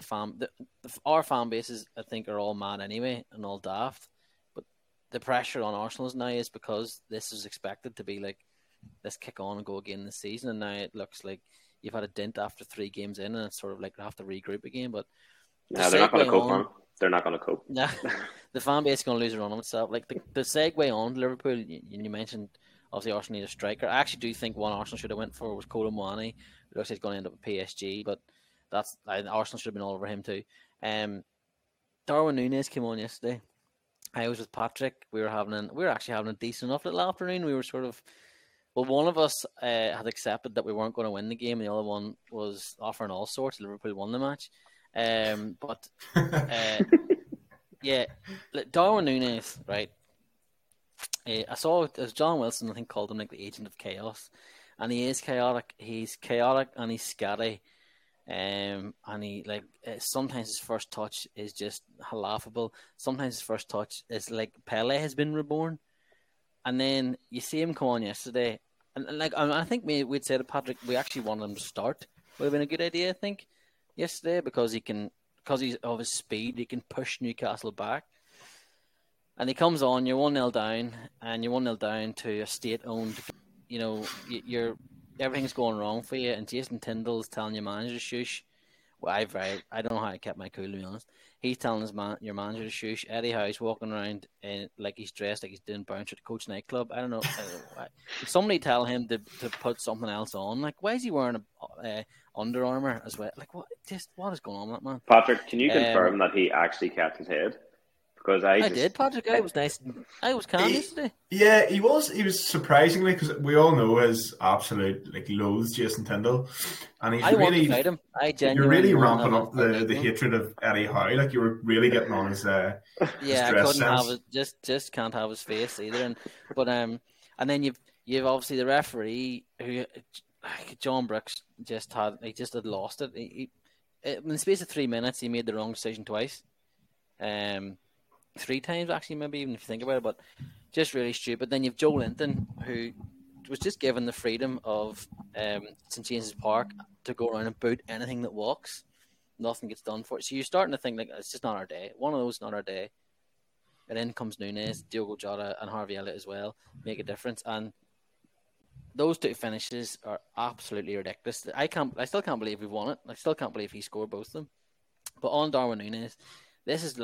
S5: our fan bases, I think, are all mad anyway and all daft. But the pressure on Arsenal now is because this is expected to be like, let's kick on and go again this season. And now it looks like you've had a dent after 3 games in, and it's sort of like they have to regroup again. But
S7: no, they're not going to cope, man. They're not going to cope.
S5: Nah, the fan base is going to lose a run on itself. Like, the segue on to Liverpool, you mentioned obviously Arsenal need a striker. I actually do think one Arsenal should have went for was Kolo Muani. It looks like he's going to end up at PSG, but Arsenal should have been all over him too. Darwin Núñez came on yesterday. I was with Patrick. We were actually having a decent enough little afternoon. We were sort of, well, one of us had accepted that we weren't going to win the game, and the other one was offering all sorts. Liverpool won the match. Yeah, Darwin Núñez, right? I saw it as John Wilson, I think, called him like the agent of chaos, and he is chaotic. He's chaotic and he's scatty, and he sometimes his first touch is just laughable. Sometimes his first touch is like Pele has been reborn, and then you see him come on yesterday, and I think we'd said to Patrick, we actually wanted him to start. Would have been a good idea, I think, yesterday, because he's of his speed, he can push Newcastle back. And he comes on, you're 1-0 down, and you're 1-0 down to a state-owned, you're everything's going wrong for you, and Jason Tyndall's telling your manager to shush. Well, I don't know how I kept my cool, to be honest. He's telling your manager to shush. Eddie Howe's walking around like he's dressed like he's doing bounce at the Coach nightclub. I don't know why. Did somebody tell him to put something else on? Like, why is he wearing a Under Armour as well? Like, what is going on with that man?
S7: Patrick, can you confirm that he actually kept his head? Because I
S5: did, Patrick. I was nice. I was calm yesterday.
S6: Yeah, he was. He was surprisingly, because we all know his absolute loathes Jason Tyndall, and he's want to fight him. You're really ramping up the hatred of Eddie Howe. Like, you were really getting on his
S5: I couldn't sense. Have it. Just can't have his face either. And then you've obviously the referee who John Brooks just had lost it. He in the space of 3 minutes he made the wrong decision twice. 3 times actually, maybe, even if you think about it, but just really stupid. Then you've Joe Linton, who was just given the freedom of St James's Park to go around and boot anything that walks. Nothing gets done for it. So you're starting to think, like, it's just not our day. One of those, not our day. And then comes Núñez, Diogo Jota, and Harvey Elliott as well, make a difference. And those 2 finishes are absolutely ridiculous. I still can't believe we've won it. I still can't believe he scored both of them. But on Darwin Núñez, this is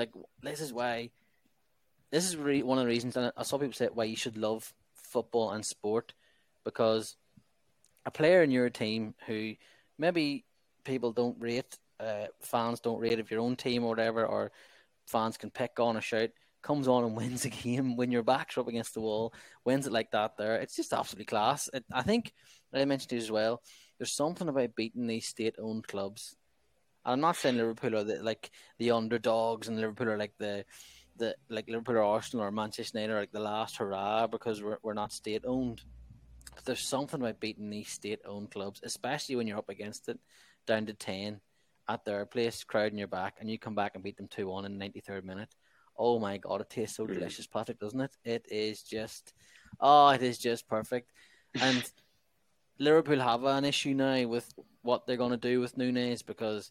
S5: really one of the reasons, and I saw people say why you should love football and sport, because a player in your team who maybe people don't rate, fans don't rate of your own team or whatever, or fans can pick on or shout, comes on and wins a game when your back's up against the wall, wins it like that there. It's just absolutely class. I think, I mentioned to you as well, there's something about beating these state-owned clubs. I'm not saying Liverpool are the underdogs, and Liverpool are like the Liverpool or Arsenal or Manchester United are like the last hurrah because we're not state owned. But there's something about beating these state owned clubs, especially when you're up against it, down to 10 at their place, crowd in your back, and you come back and beat them 2-1 in the 93rd minute. Oh my God, it tastes so delicious, Patrick, doesn't it? It is just perfect. And Liverpool have an issue now with what they're going to do with Núñez, because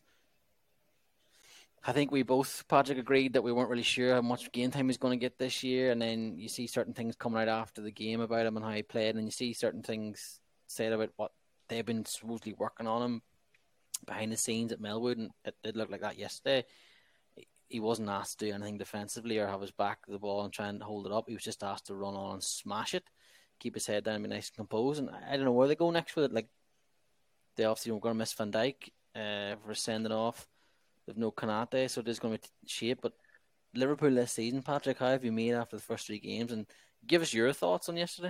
S5: I think we both, Patrick, agreed that we weren't really sure how much game time he's going to get this year. And then you see certain things coming out after the game about him and how he played. And you see certain things said about what they've been supposedly working on him behind the scenes at Melwood. And it did look like that yesterday. He wasn't asked to do anything defensively or have his back to the ball and try and hold it up. He was just asked to run on and smash it, keep his head down and be nice and composed. And I don't know where they go next with it. Like, they obviously were going to miss Van Dijk for sending off. They've no Konate, so there's going to be shape. But Liverpool this season, Patrick, how have you made after the first 3 games? And give us your thoughts on yesterday.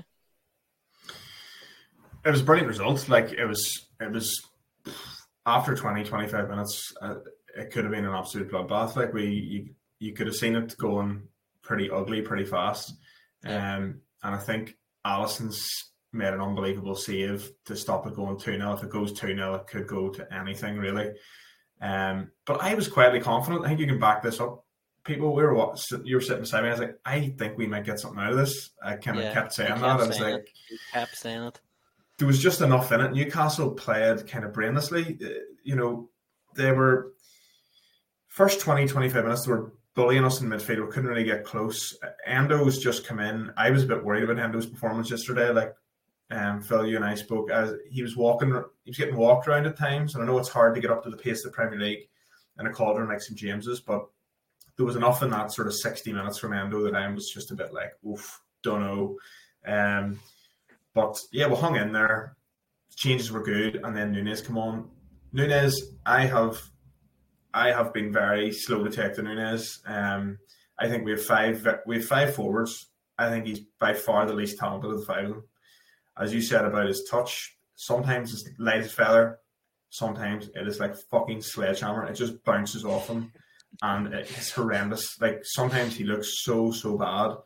S6: It was a brilliant result. Like, it was after 20, 25 minutes, it could have been an absolute bloodbath. Like, you could have seen it going pretty ugly, pretty fast.
S5: Yeah.
S6: And I think Alisson's made an unbelievable save to stop it going 2-0. If it goes 2-0, it could go to anything, really. But I was quietly confident. I think you can back this up. People, you were sitting beside me. I was like, I think we might get something out of this. I kind of kept saying that. I was like,
S5: you kept saying it.
S6: There was just enough in it. Newcastle played kind of brainlessly. They were first 20, 25 minutes. They were bullying us in midfield. We couldn't really get close. Endo's just come in. I was a bit worried about Endo's performance yesterday. Like, Phil, you and I spoke, as he was getting walked around at times, and I know it's hard to get up to the pace of the Premier League in a cauldron like St James's, but there was enough in that sort of 60 minutes from Endo that I was just a bit like, oof, don't know. But yeah, we hung in there. Changes were good, and then Núñez come on. Núñez, I have been very slow to take to Núñez. I think we have five forwards. I think he's by far the least talented of the 5 of them. As you said about his touch, sometimes it's light as feather, sometimes it is like fucking sledgehammer. It just bounces off him, and it's horrendous. Like, sometimes he looks so bad.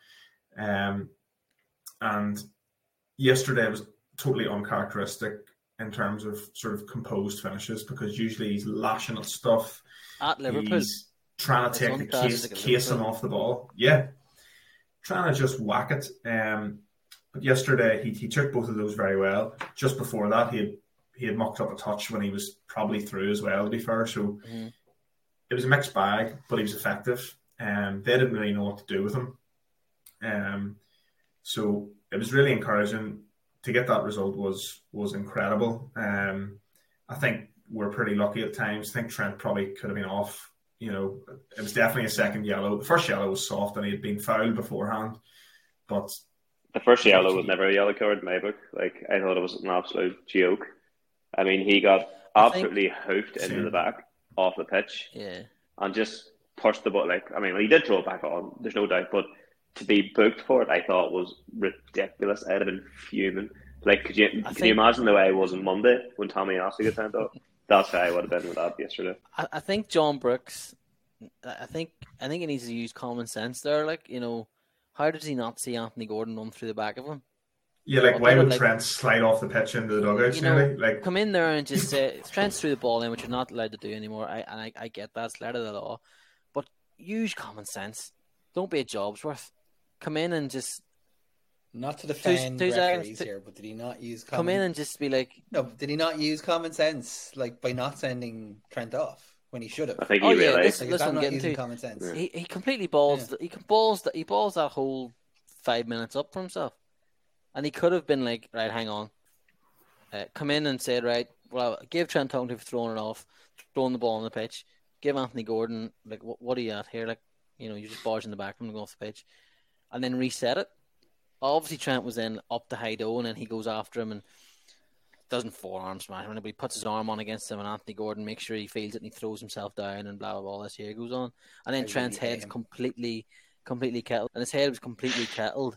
S6: And yesterday was totally uncharacteristic in terms of sort of composed finishes, because usually he's lashing at stuff.
S5: At Liverpool,
S6: he's trying to take the casing off the ball. Yeah, trying to just whack it. But yesterday he took both of those very well. Just before that, he had mucked up a touch when he was probably through as well, to be fair. So It was a mixed bag, but he was effective. They didn't really know what to do with him. So it was really encouraging. to get that result was incredible. I think we're pretty lucky at times. I think Trent probably could have been off. You know, it was definitely a second yellow. The first yellow was soft and he had been fouled beforehand. But
S7: the first yellow was never a yellow card in my book. Like, I thought it was an absolute joke. I mean, he got absolutely hoofed into the back off the pitch.
S5: Yeah.
S7: And just pushed the ball. Like, I mean, he did throw it back on, there's no doubt, but to be booked for it, I thought was ridiculous. I'd have been fuming. Like, can you imagine the way I was on Monday when Tommy Ashley got sent off? That's how I would have been with that yesterday.
S5: I think John Brooks, I think he needs to use common sense there. Like, you know, how does he not see Anthony Gordon run through the back of him?
S6: Yeah, like, why would Trent slide off the pitch into the dugouts? Like,
S5: come in there and just say Trent's through the ball in, which you're not allowed to do anymore. I get that, it's letter of the law, but use common sense. Don't be a Jobsworth. Come in and just
S3: not to defend referees here, but did he not use
S5: come in and just be like,
S3: no? Did he not use common sense, like by not sending Trent off when he should have?
S7: I think he realised.
S3: Listen, not using common sense.
S5: Yeah. He completely balls. Yeah. He balls that whole 5 minutes up for himself, and he could have been like, right, hang on, come in and say, right, well, give Trent Tongue for throwing it off, throwing the ball on the pitch. Give Anthony Gordon, like, what are you at here? Like, you know, you're just barging the back from going off the pitch, and then reset it. Obviously, Trent was then up to Heido, and then he goes after him and doesn't forearm smash him, but he puts his arm on against him, and Anthony Gordon makes sure he feels it, and he throws himself down, and blah, blah, blah, this year goes on. And then Trent's head's completely kettled, and his head was completely kettled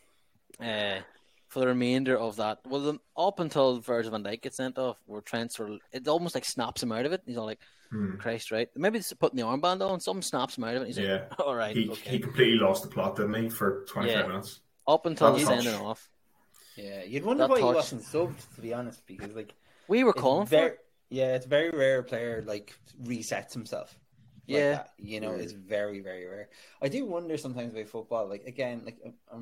S5: for the remainder of that. Well, up until Virgil van Dijk gets sent off, where Trent sort of, it almost like snaps him out of it. He's all like, Christ, right? Maybe it's putting the armband on, something snaps him out of it. He's like, all right.
S6: He completely lost the plot, didn't he, for 25 minutes?
S5: Up until sending off.
S3: Yeah, you'd wonder why he wasn't subbed, to be honest, because like
S5: we were calling for it.
S3: Yeah, it's very rare a player like resets himself. Like that. You know, it's very, very rare. I do wonder sometimes about football. Like, again, like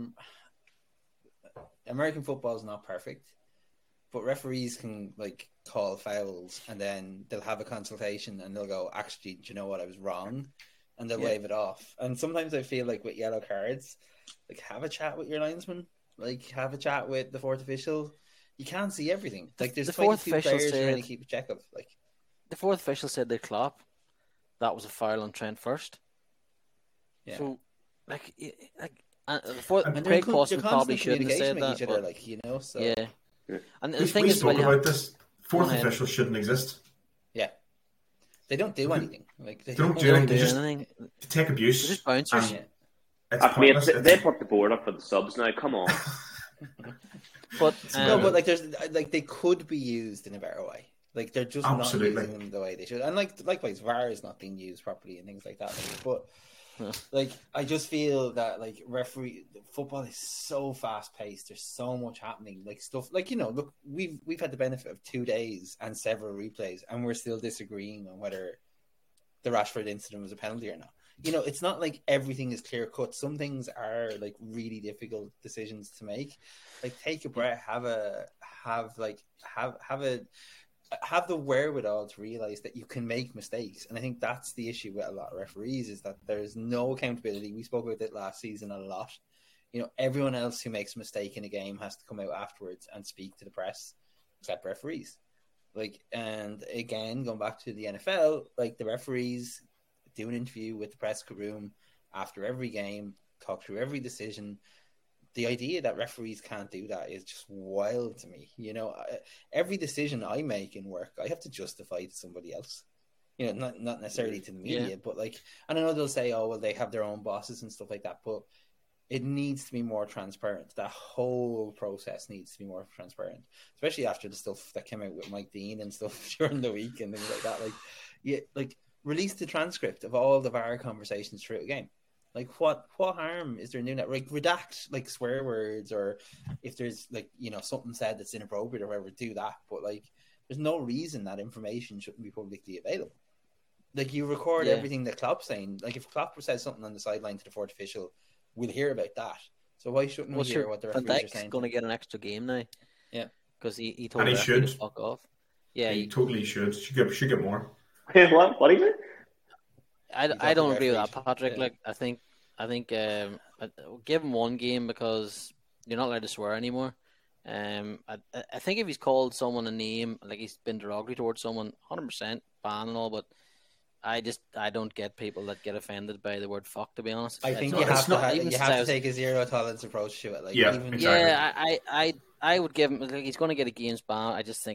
S3: American football is not perfect, but referees can like call fouls, and then they'll have a consultation, and they'll go, "Actually, do you know what? I was wrong," and they'll wave it off. And sometimes I feel like with yellow cards, like, have a chat with your linesman, like have a chat with the fourth official. You can't see everything. Like, there's the fourth official players trying to keep a check of. Like,
S5: the fourth official said they Klopp that was a foul on Trent first. Yeah. So, like the fourth, and Craig Pawson probably shouldn't have said that.
S3: But, like, you know, so
S5: yeah. And the
S6: thing
S5: we
S6: is, spoke about this. Fourth officials shouldn't exist.
S3: Yeah, they don't do anything. Like,
S6: they don't do anything. They take abuse.
S5: They're just bouncers.
S7: They put the board up for the subs now. Come on.
S3: But but like, there's like, they could be used in a better way. Like, they're just not using them the way they should. And like, likewise, VAR is not being used properly and things like that. But like, I just feel that like football is so fast paced. There's so much happening. Like, stuff like, you know, look, we've had the benefit of 2 days and several replays, and we're still disagreeing on whether the Rashford incident was a penalty or not. You know, it's not like everything is clear cut. Some things are like really difficult decisions to make. Like, take a breath, have the wherewithal to realize that you can make mistakes. And I think that's the issue with a lot of referees, is that there's no accountability. We spoke about it last season a lot. You know, everyone else who makes a mistake in a game has to come out afterwards and speak to the press, except referees. Like, and again, going back to the NFL, like, the referees do an interview with the press room after every game, talk through every decision. The idea that referees can't do that is just wild to me. You know, every decision I make in work, I have to justify to somebody else. You know, not necessarily to the media, but like, and I know they'll say, oh, well, they have their own bosses and stuff like that, but it needs to be more transparent. That whole process needs to be more transparent, especially after the stuff that came out with Mike Dean and stuff during the week and things like that. Like, yeah, like, release the transcript of all the VAR conversations throughout a game. Like, what harm is there in doing that? Like, redact like swear words, or if there's like, you know, something said that's inappropriate or whatever, do that. But like, there's no reason that information shouldn't be publicly available. Like, you record everything that Klopp's saying. Like, if Klopp says something on the sideline to the fourth official, we'll hear about that. So why shouldn't we hear what the referees are saying?
S5: Going to get an extra game now. Yeah, because he told
S6: and he should
S5: to fuck off. Yeah,
S6: he totally should. Should get more.
S7: What? What do you think?
S5: I don't agree with that, Patrick. Yeah. Like, I think give him one game, because you're not allowed to swear anymore. I think if he's called someone a name, like he's been derogatory towards someone, 100% ban and all, but I don't get people that get offended by the word fuck, to be honest.
S3: I think you have to take a zero tolerance approach to it. Like,
S6: yeah,
S3: even,
S6: exactly.
S5: Yeah, I would give him, like, he's going to get a games ban. I just think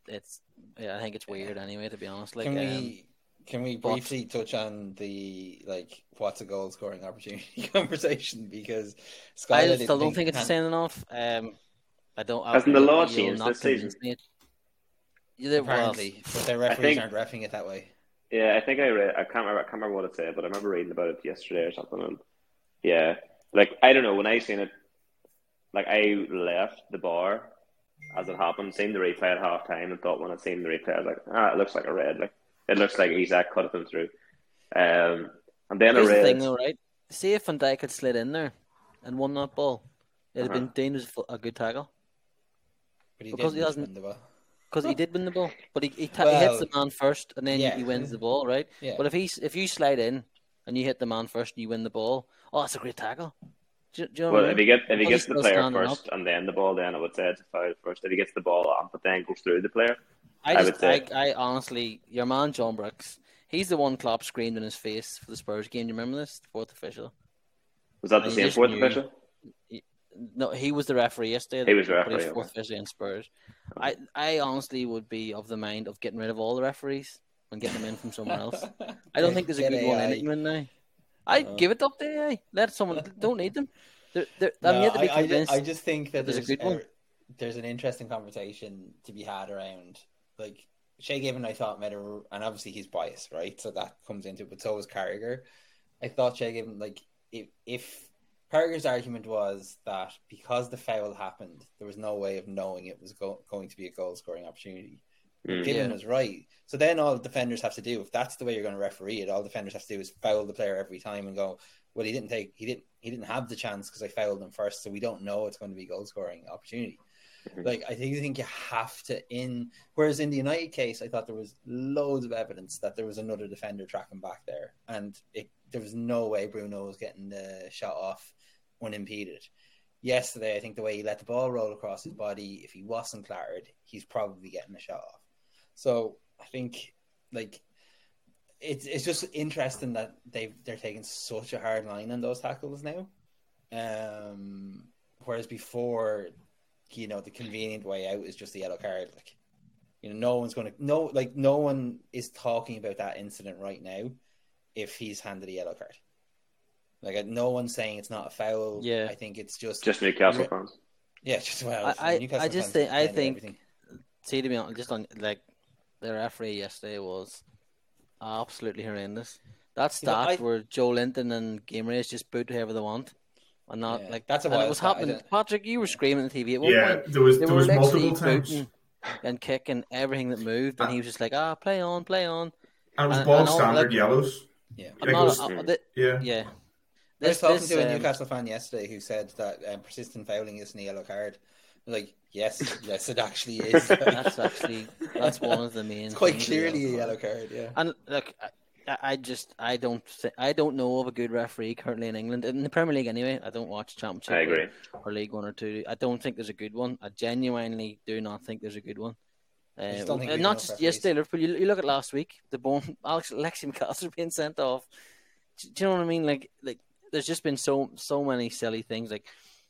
S5: I think it's weird anyway, to be honest. Like,
S3: can we briefly touch on the, like, what's a goal scoring opportunity conversation? Because
S5: I still don't think it's saying enough. I don't.
S7: Hasn't the law changed this season?
S3: Apparently, but their referees aren't reffing it that way.
S7: Yeah, I think I read. I can't remember what it said, but I remember reading about it yesterday or something. And yeah, like, I don't know, when I seen it, like, I left the bar as it happened, seen the replay at half time, and thought when I seen the replay, I was like, it looks like a red. Like, it looks like Isak cut him through. And then
S5: here's
S7: I read.
S5: The thing, though, right? See if Van Dijk had slid in there and won that ball, it'd have been deemed as a good tackle.
S3: But he doesn't win the ball.
S5: Because he did win the ball, but he hits the man first, and then he wins the ball, right?
S3: Yeah.
S5: But if you slide in and you hit the man first and you win the ball, that's a great tackle. Do you know what I mean?
S7: If he gets the player first and then the ball, then I would say it's a foul first. If he gets the ball on, but then goes through the player, I
S5: honestly, your man John Brooks, he's the one Klopp screamed in his face for the Spurs game. Do you remember this? The fourth official.
S7: Was that the same fourth official?
S5: No, he was the referee yesterday.
S7: He was the referee.
S5: Fourth official in Spurs. I honestly would be of the mind of getting rid of all the referees and getting them in from somewhere else. I don't think there's a good one in England now. I'd give it up to AI. Let someone. Don't need them.
S3: I just think that
S5: there's a good one.
S3: There's an interesting conversation to be had around, like, Shay Given, I thought, made and obviously he's biased, right? So that comes into it, but so was Carragher. I thought Shay Given, like, if Carragher's argument was that because the foul happened, there was no way of knowing it was going to be a goal-scoring opportunity. Given was right. So then all defenders have to do, if that's the way you're going to referee it, all defenders have to do is foul the player every time and go, well, he didn't have the chance because I fouled him first, so we don't know it's going to be a goal-scoring opportunity. Like, I think you have to whereas in the United case, I thought there was loads of evidence that there was another defender tracking back there, and there was no way Bruno was getting the shot off unimpeded. Yesterday, I think the way he let the ball roll across his body, if he wasn't clattered, he's probably getting a shot off. So I think, like, it's just interesting that they're taking such a hard line on those tackles now. Whereas before, you know, the convenient way out is just the yellow card. Like, you know, no one is talking about that incident right now if he's handed a yellow card. Like, no one's saying it's not a foul.
S5: Yeah,
S7: I think it's just Newcastle fans.
S3: Yeah, just
S5: I think. See, to be honest, just on, like, the referee yesterday was absolutely horrendous. That stat where Joe Linton and Game Race just boot whoever they want. And not like
S3: that's
S5: and it was happening. Patrick, you were screaming at the TV at one point.
S6: There was multiple times
S5: and kicking everything that moved, and he was just like, play on.
S6: And it was ball standard yellows.
S3: Yeah,
S5: yeah.
S3: I was talking to a Newcastle fan yesterday who said that persistent fouling isn't a yellow card. I was like, yes, it actually is.
S5: that's one of the main.
S3: It's quite clearly a yellow card. Yeah,
S5: and look. I don't know of a good referee currently in England, in the Premier League anyway. I don't watch Championship.
S7: I agree.
S5: Or League 1 or 2. I don't think there's a good one. I genuinely do not think there's a good one. Not just yesterday, Liverpool. You look at last week, Alexi McAllister being sent off. Do you know what I mean? Like there's just been so many silly things. Like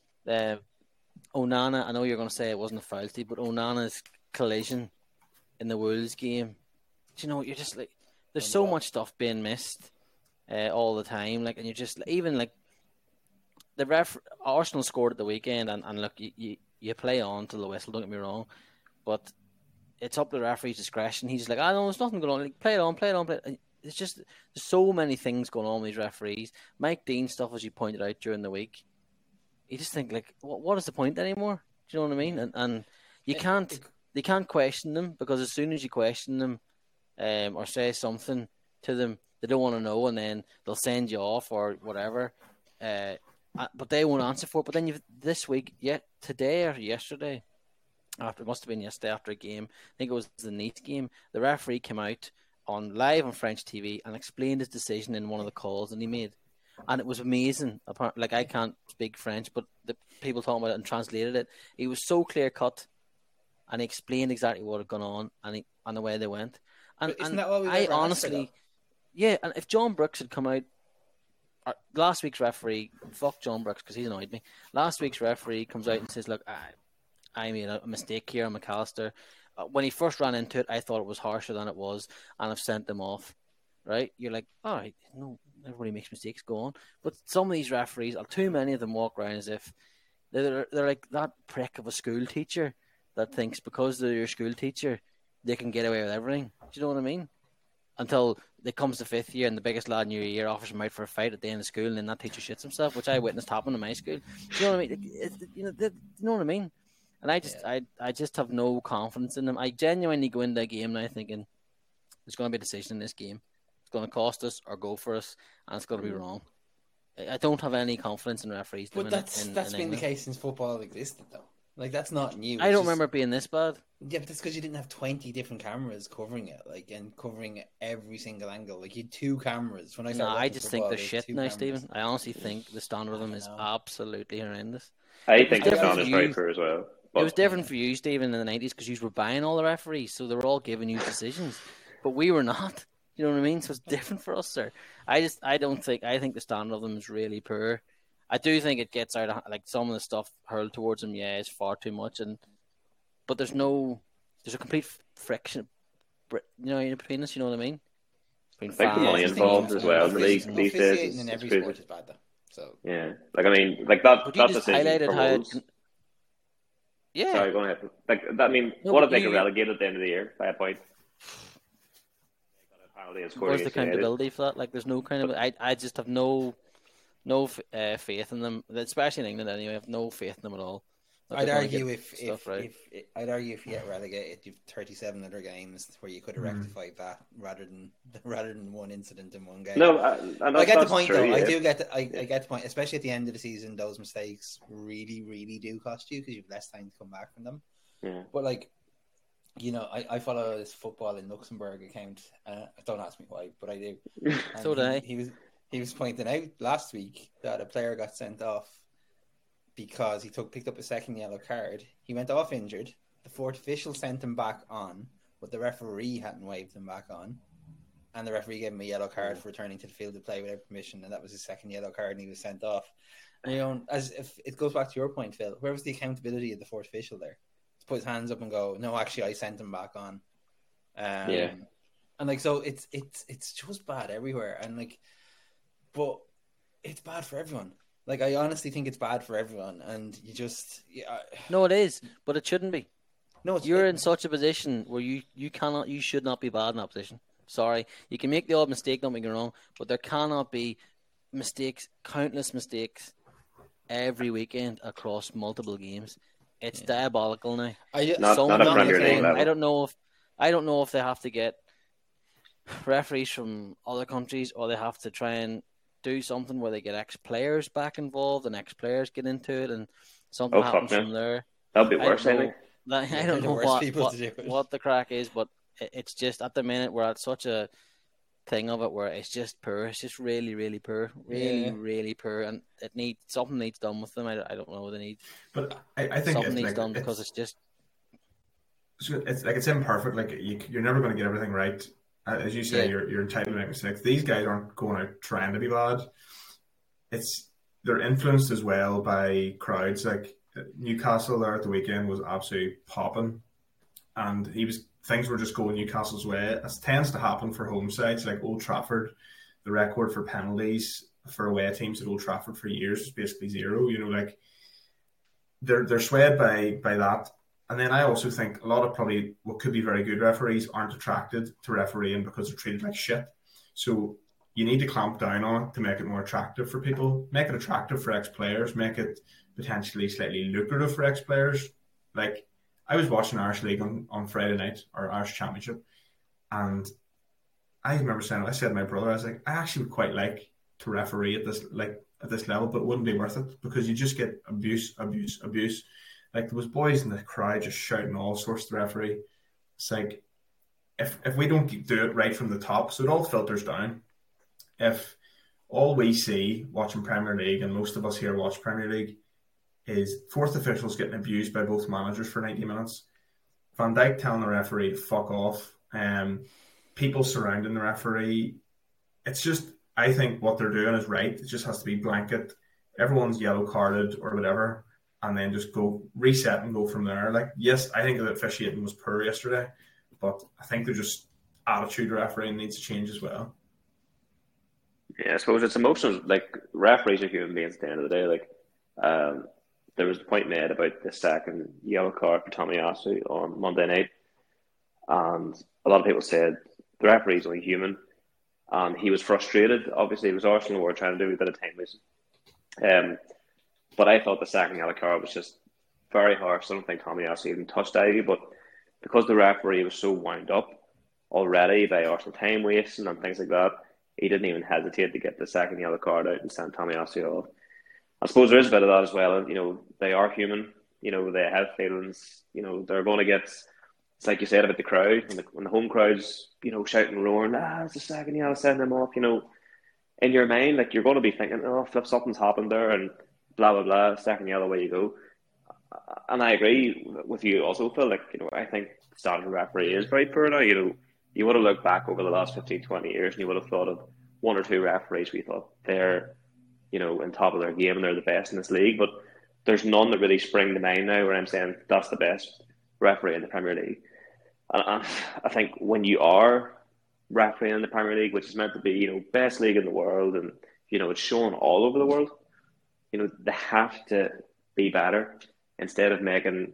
S5: Onana. I know you're going to say it wasn't a foul, but Onana's collision in the Wolves game. Do you know what? You're just like. There's so much stuff being missed all the time, like, and you just even like the Arsenal scored at the weekend, and look, you play on till the whistle. Don't get me wrong, but it's up to the referee's discretion. He's like, no, there's nothing going on. Like, play it on. It's just there's so many things going on with these referees. Mike Dean stuff, as you pointed out during the week, you just think like, what is the point anymore? Do you know what I mean? And you can't question them, because as soon as you question them. Or say something to them, they don't want to know, and then they'll send you off or whatever. But they won't answer for it. But then this week, today or yesterday, it must have been yesterday after a game, I think it was the Nice game, the referee came out live on French TV and explained his decision in one of the calls that he made. and it was amazing. Like, I can't speak French, but the people talking about it and translated it. He was so clear cut, and he explained exactly what had gone on and the way they went. And,
S3: isn't that what we
S5: I honestly, yeah. And if John Brooks had come out, last week's referee, fuck John Brooks because he annoyed me. Last week's referee comes out and says, "Look, I made a mistake here on McAllister." When he first ran into it, I thought it was harsher than it was, and I've sent them off. Right? You're like, all right, no, everybody makes mistakes, go on. But some of these referees, too many of them walk around as if they're like that prick of a school teacher that thinks because they're your school teacher, they can get away with everything. Do you know what I mean? Until it comes to fifth year and the biggest lad in your year offers him out for a fight at the end of school, and then that teacher shits himself, which I witnessed happen in my school. Do you know what I mean? You know what I mean? And I just have no confidence in them. I genuinely go into a game now thinking there's going to be a decision in this game. It's going to cost us or go for us, and it's going to be wrong. I don't have any confidence in referees.
S3: But that's been the case since football existed, though. Like, that's not new.
S5: I don't remember it being this bad.
S3: Yeah, but that's because you didn't have 20 different cameras covering it, like, and covering every single angle. Like, you had 2 cameras. When
S5: I just think they're shit now, Stephen. I honestly think the standard of them is absolutely horrendous.
S7: I think the standard is very poor as well.
S5: It was different for you, Stephen, in the 90s because you were buying all the referees, so they were all giving you decisions. But we were not. You know what I mean? So it's different for us, sir. I think the standard of them is really poor. I do think it gets out of, like, some of the stuff hurled towards them, is far too much. But there's a complete friction, between us, you know what I mean?
S7: I think the money involved as well in the league these days.
S3: In every sport is bad, though. So
S7: yeah, like, I mean, like that decision for Wolves.
S5: Yeah.
S7: Sorry, go ahead. Like, I mean, what if they get relegated at the end of the year by a point?
S5: Where's the accountability for that? Like, there's no kind of. I just have no faith in them, especially in England. Anyway, I have no faith in them at all.
S3: I'd argue if you get relegated, you've 37 other games where you could have rectified that rather than one incident in one game.
S7: No,
S3: I get the point,
S7: true,
S3: though.
S7: yeah.
S3: I get the point, especially at the end of the season. Those mistakes really, really do cost you because you've less time to come back from them.
S7: Yeah.
S3: But, like, I follow this football in Luxembourg account. Don't ask me why, but I do.
S5: So do I.
S3: He was pointing out last week that a player got sent off because he picked up a second yellow card. He went off injured. The fourth official sent him back on, but the referee hadn't waved him back on. And the referee gave him a yellow card for returning to the field to play without permission, and that was his second yellow card, and he was sent off. And as if it goes back to your point, Phil, where was the accountability of the fourth official there? To put his hands up and go, no, actually, I sent him back on.
S7: Yeah.
S3: And, like, so it's just bad everywhere, and, like, but it's bad for everyone. Like, I honestly think it's bad for everyone, and you just
S5: No, it is, but it shouldn't be.
S3: No,
S5: you're in such a position where you should not be bad in that position. Sorry, you can make the odd mistake, don't make me wrong, but there cannot be mistakes, countless mistakes, every weekend across multiple games. It's diabolical now.
S7: Not a Premier League level.
S5: I don't know if they have to get referees from other countries, or they have to try and do something where they get ex-players back involved and ex-players get into it, and something happens from there.
S7: That'd be worse, I think.
S5: I don't know what the crack is, but it's just at the minute we're at such a thing of it where it's just poor. It's just really, really poor, really poor, and something needs done with them. I don't know what they need,
S6: but I think
S5: something needs done because it's just
S6: it's imperfect. Like, you're never going to get everything right. As you say, you're entitled to make mistakes. These guys aren't going out trying to be bad. They're influenced as well by crowds. Like, Newcastle there at the weekend was absolutely popping, and things were just going Newcastle's way. It tends to happen for home sides like Old Trafford. The record for penalties for away teams at Old Trafford for years is basically 0. Like, they're swayed by that. And then I also think a lot of probably what could be very good referees aren't attracted to refereeing because they're treated like shit. So you need to clamp down on it to make it more attractive for people. Make it attractive for ex-players. Make it potentially slightly lucrative for ex-players. Like, I was watching Irish League on Friday night, or Irish Championship, and I remember I said to my brother, I was like, I actually would quite like to referee at this level, but it wouldn't be worth it because you just get abuse. Like, there was boys in the crowd just shouting all sorts to the referee. It's like, if we don't do it right from the top, so it all filters down. If all we see watching Premier League, and most of us here watch Premier League, is fourth officials getting abused by both managers for 90 minutes. Van Dijk telling the referee to fuck off. People surrounding the referee. It's just, I think what they're doing is right. It just has to be blanket. Everyone's yellow carded or whatever, and then just go reset and go from there. Like, yes, I think the officiating was poor yesterday, but I think they're just attitude refereeing needs to change as well.
S7: Yeah, I suppose it's emotional. Like, referees are human beings at the end of the day. Like, there was a point made about the second yellow card for Tomiyasu on Monday night, and a lot of people said the referee's only human, and he was frustrated. Obviously, it was Arsenal who were trying to do a bit of time wasting. But I thought the second yellow card was just very harsh. I don't think Tomiyasu even touched Ivy, but because the referee was so wound up already by Arsenal time wasting and things like that, he didn't even hesitate to get the second yellow card out and send Tomiyasu off. I suppose there is a bit of that as well. You know, they are human. You know, they have feelings. You know, they're going to get. It's like you said about the crowd when the home crowd's, you know, shouting and roaring. It's the second yellow, send them off. You know, in your mind, like, you're going to be thinking, oh, flip, something's happened there, and blah blah blah. Second yellow, away you go. And I agree with you also, Phil. Like, you know, I think the standard referee is very poor now. You know, you would have looked back over the last 15, 20 years, and you would have thought of one or two referees we thought they're, you know, on top of their game and they're the best in this league. But there's none that really spring to mind now where I'm saying that's the best referee in the Premier League. And I think when you are refereeing in the Premier League, which is meant to be, you know, best league in the world, and, you know, it's shown all over the world, you know, they have to be better instead of making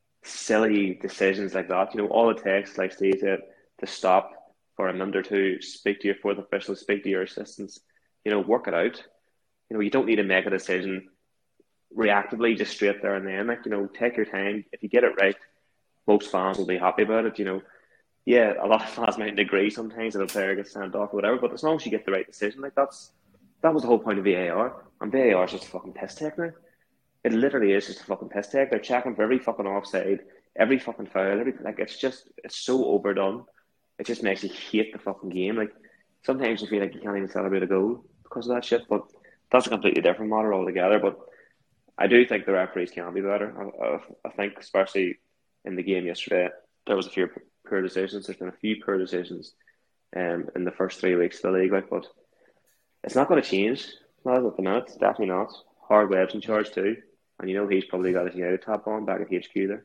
S7: silly decisions like that. You know, all it takes, like Steve said, to stop for a minute or two, speak to your fourth official, speak to your assistants, you know, work it out. You know, you don't need to make a decision reactively just straight there and then. Like, you know, take your time. If you get it right, most fans will be happy about it. You know, yeah, a lot of fans might agree sometimes that a player gets sent off or whatever, but as long as you get the right decision, like, that was the whole point of VAR. And VAR is just a fucking piss take now. It literally is just a fucking piss take. They're checking for every fucking offside, every fucking foul, it's so overdone. It just makes you hate the fucking game. Like, sometimes you feel like you can't even celebrate a goal because of that shit, but that's a completely different matter altogether. But I do think the referees can be better. I think, especially in the game yesterday, there was a few poor decisions. There's been a few poor decisions in the first 3 weeks of the league, but it's not going to change. Not at the minute, definitely not. Hard Webb's in charge too, and you know he's probably got his United top on back at HQ there.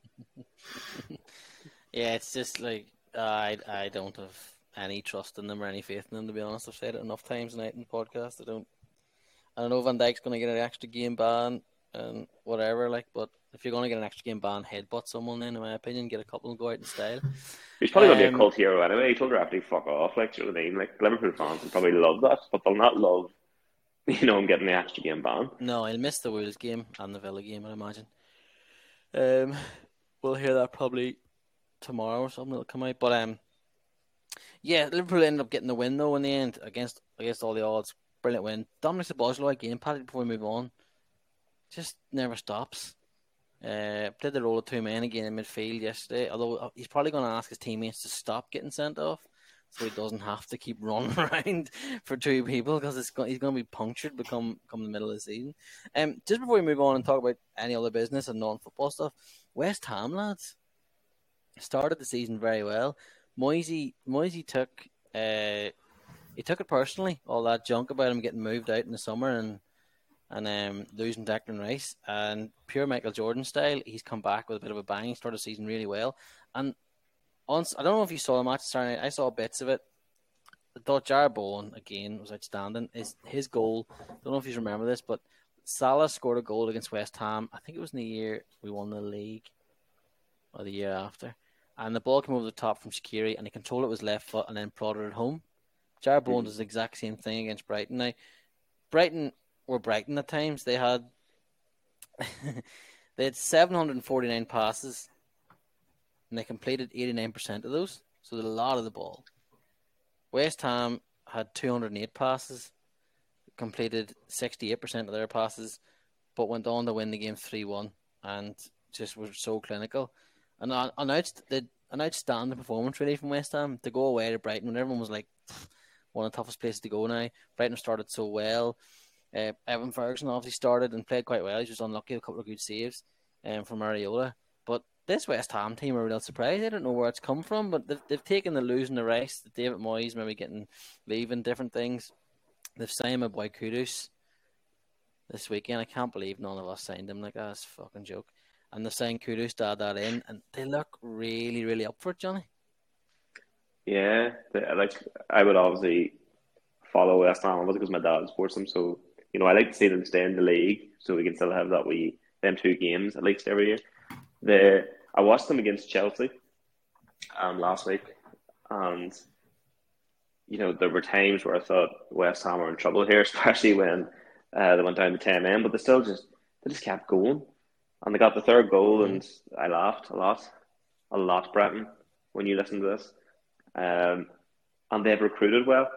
S7: Yeah,
S5: it's just like I don't have any trust in them or any faith in them, to be honest. I've said it enough times tonight in the podcast. I don't know Van Dijk's going to get an extra game ban and whatever, like, but if you're going to get an extra game ban, headbutt someone then, in my opinion, get a couple and go out in style.
S7: He's probably going to be a cult hero anyway. He told the referee fuck off, like, do you know what I mean? Like, Liverpool fans will probably love that, but they'll not love, you know, him getting the extra game ban.
S5: No, he'll miss the Wolves game and the Villa game, I imagine. We'll hear that probably tomorrow or something. It'll come out, but yeah, Liverpool ended up getting the win though in the end against all the odds. Brilliant win. Dominic Szoboszlai again, Paddy, before we move on, just never stops. Played the role of two men again in midfield yesterday, although he's probably going to ask his teammates to stop getting sent off so he doesn't have to keep running around for two people, because he's going to be punctured come the middle of the season. Just before we move on and talk about any other business and non-football stuff, West Ham, lads, started the season very well. Moisey took it personally, all that junk about him getting moved out in the summer and losing Declan Rice, and pure Michael Jordan style, he's come back with a bit of a bang. He started the season really well, and I don't know if you saw the match Saturday night. I saw bits of it. I thought Jarrod Bowen again was outstanding. His goal, I don't know if you remember this, but Salah scored a goal against West Ham. I think it was in the year we won the league, or the year after, and the ball came over the top from Shaqiri, and he controlled it with his left foot and then prodded it home. Jarrod Bowen does the exact same thing against Brighton. Now, Brighton were Brighton at times. They had 749 passes, and they completed 89% of those. So there's a lot of the ball. West Ham had 208 passes, completed 68% of their passes, but went on to win the game 3-1, and just were so clinical. And an outstanding performance really from West Ham to go away to Brighton when everyone was like, one of the toughest places to go now. Brighton started so well. Evan Ferguson obviously started and played quite well. He was unlucky, a couple of good saves from Areola. But this West Ham team are a real surprise. I don't know where it's come from, but they've taken the losing the race. David Moyes maybe leaving different things. They've signed my boy Kudus this weekend. I can't believe none of us signed him. Like, that's a fucking joke. And they've signed Kudus to add that in, and they look really, really up for it, Johnny.
S7: Yeah, I would obviously follow West Ham because my dad supports them. So I like to see them stay in the league, so we can still have them 2 games at least every year. I watched them against Chelsea last week, and there were times where I thought West Ham were in trouble here, especially when they went down to 10 men, but they just kept going, and they got the 3rd goal, and I laughed a lot, Brenton, when you listen to this. And they've recruited well.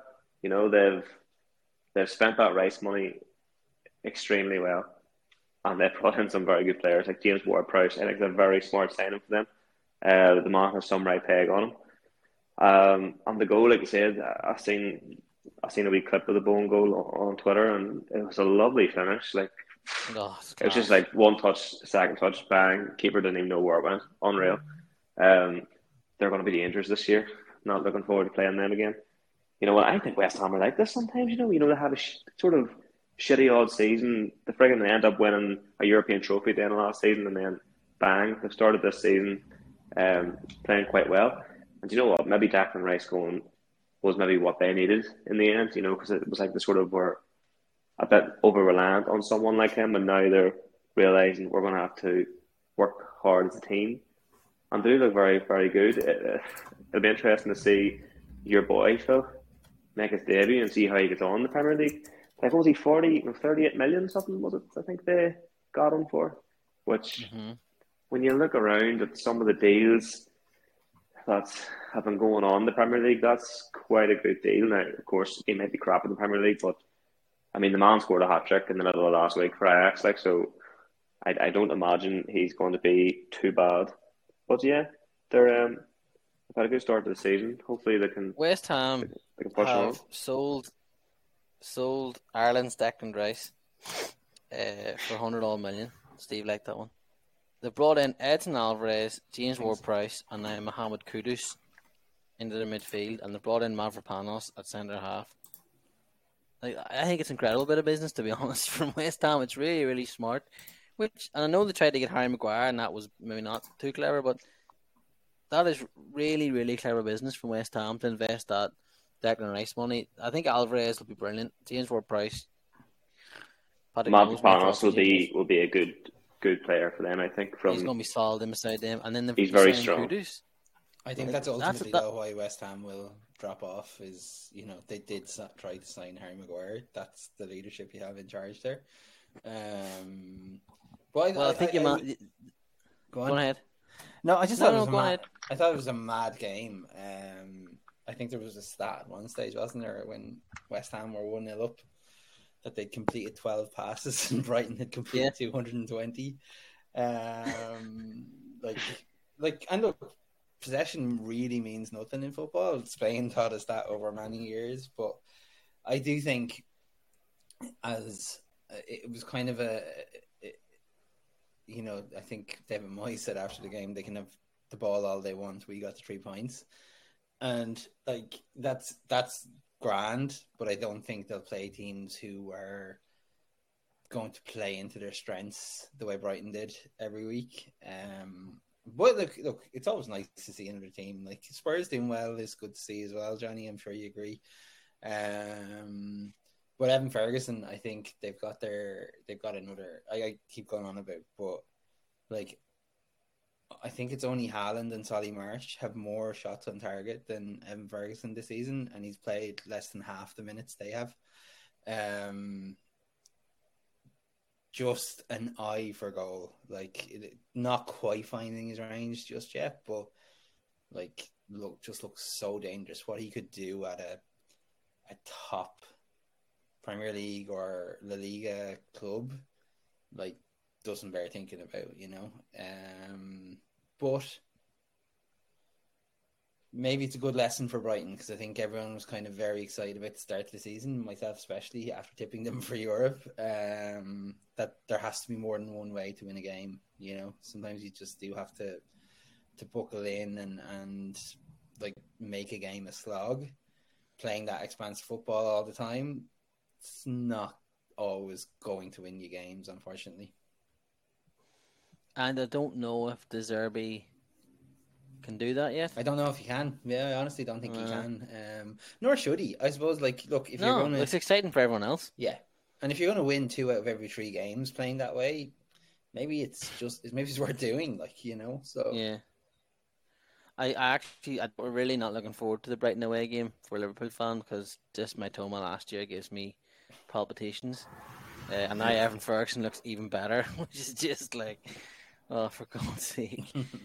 S7: They've spent that Rice money extremely well, and they've brought in some very good players like James Ward-Prowse. I think it's a very smart signing for them. The man has some right peg on him. And the goal, like I said, I've seen a wee clip of the Bowen goal on Twitter, and it was a lovely finish. Like, it was just like one touch, second touch, bang. Keeper didn't even know where it went. Unreal. They're going to be dangerous this year. Not looking forward to playing them again. You know what? I think West Ham are like this sometimes. They have a sort of shitty odd season. They end up winning a European trophy at the end of last season, and then bang, they've started this season playing quite well. And you know what? Maybe Declan Rice going was maybe what they needed in the end. Because it was like they sort of were a bit over-reliant on someone like him, and now they're realising we're going to have to work hard as a team. And they look very, very good. It'll be interesting to see your boy, Phil, make his debut and see how he gets on in the Premier League. Like, what was he, 38 million something, was it? I think they got him for. Which, when you look around at some of the deals that have been going on in the Premier League, that's quite a good deal. Now, of course, he might be crap in the Premier League, but, I mean, the man scored a hat-trick in the middle of last week for Ajax, so I don't imagine he's going to be too bad. But yeah, they've had a good start to the season. Hopefully they can.
S5: West Ham
S7: they can push
S5: have
S7: on.
S5: sold Ireland's Declan Rice for 100 million. Steve liked that one. They brought in Edson Alvarez, James Ward-Prowse, and now Mohamed Kudus into the midfield, and they brought in Mavropanos at centre half. I think it's an incredible bit of business, to be honest, from West Ham. It's really, really smart. And I know they tried to get Harry Maguire, and that was maybe not too clever, but that is really, really clever business from West Ham to invest that Declan Rice money. I think Alvarez will be brilliant. James Ward-Prowse,
S7: Mavropanos will be a good player for them. I think
S5: he's going to be solid in beside them, and then
S7: he's very strong.
S5: Kudus.
S3: I think that's ultimately why West Ham will drop off. Is they did try to sign Harry Maguire. That's the leadership you have in charge there. I think you might. Go ahead. No, I just thought it was I thought it was a mad game. I think there was a stat at one stage, wasn't there, when West Ham were 1-0 up, that they'd completed 12 passes and Brighton had completed 220. And look, possession really means nothing in football. Spain taught us that over many years, but I do think it was kind of I think David Moyes said after the game, they can have the ball all they want. We got the 3 points. And that's grand, but I don't think they'll play teams who are going to play into their strengths the way Brighton did every week. But look, it's always nice to see another team. Like, Spurs doing well is good to see as well, Johnny. I'm sure you agree. But Evan Ferguson, I think they've got another. I keep going on about, but I think it's only Haaland and Solly March have more shots on target than Evan Ferguson this season, and he's played less than half the minutes they have. Just an eye for goal, not quite finding his range just yet, but looks so dangerous. What he could do at a top Premier League or La Liga club, doesn't bear thinking about, But maybe it's a good lesson for Brighton, because I think everyone was kind of very excited about the start of the season, myself especially, after tipping them for Europe, that there has to be more than one way to win a game. You know, sometimes you just do have to buckle in and like make a game a slog. Playing that expansive football all the time, it's not always going to win you games, unfortunately.
S5: And I don't know if De Zerbi can do that yet.
S3: I don't know if he can. Yeah, I honestly don't think he can. Nor should he. I suppose, like, look, if you're going to...
S5: it's exciting for everyone else.
S3: Yeah. And if you're going to win 2 out of every 3 games playing that way, maybe it's worth doing, like, you know, so...
S5: Yeah. I'm really not looking forward to the Brighton away game for a Liverpool fan, because just my Toma last year gives me palpitations. And now Evan Ferguson looks even better, which is just like, oh, for God's sake.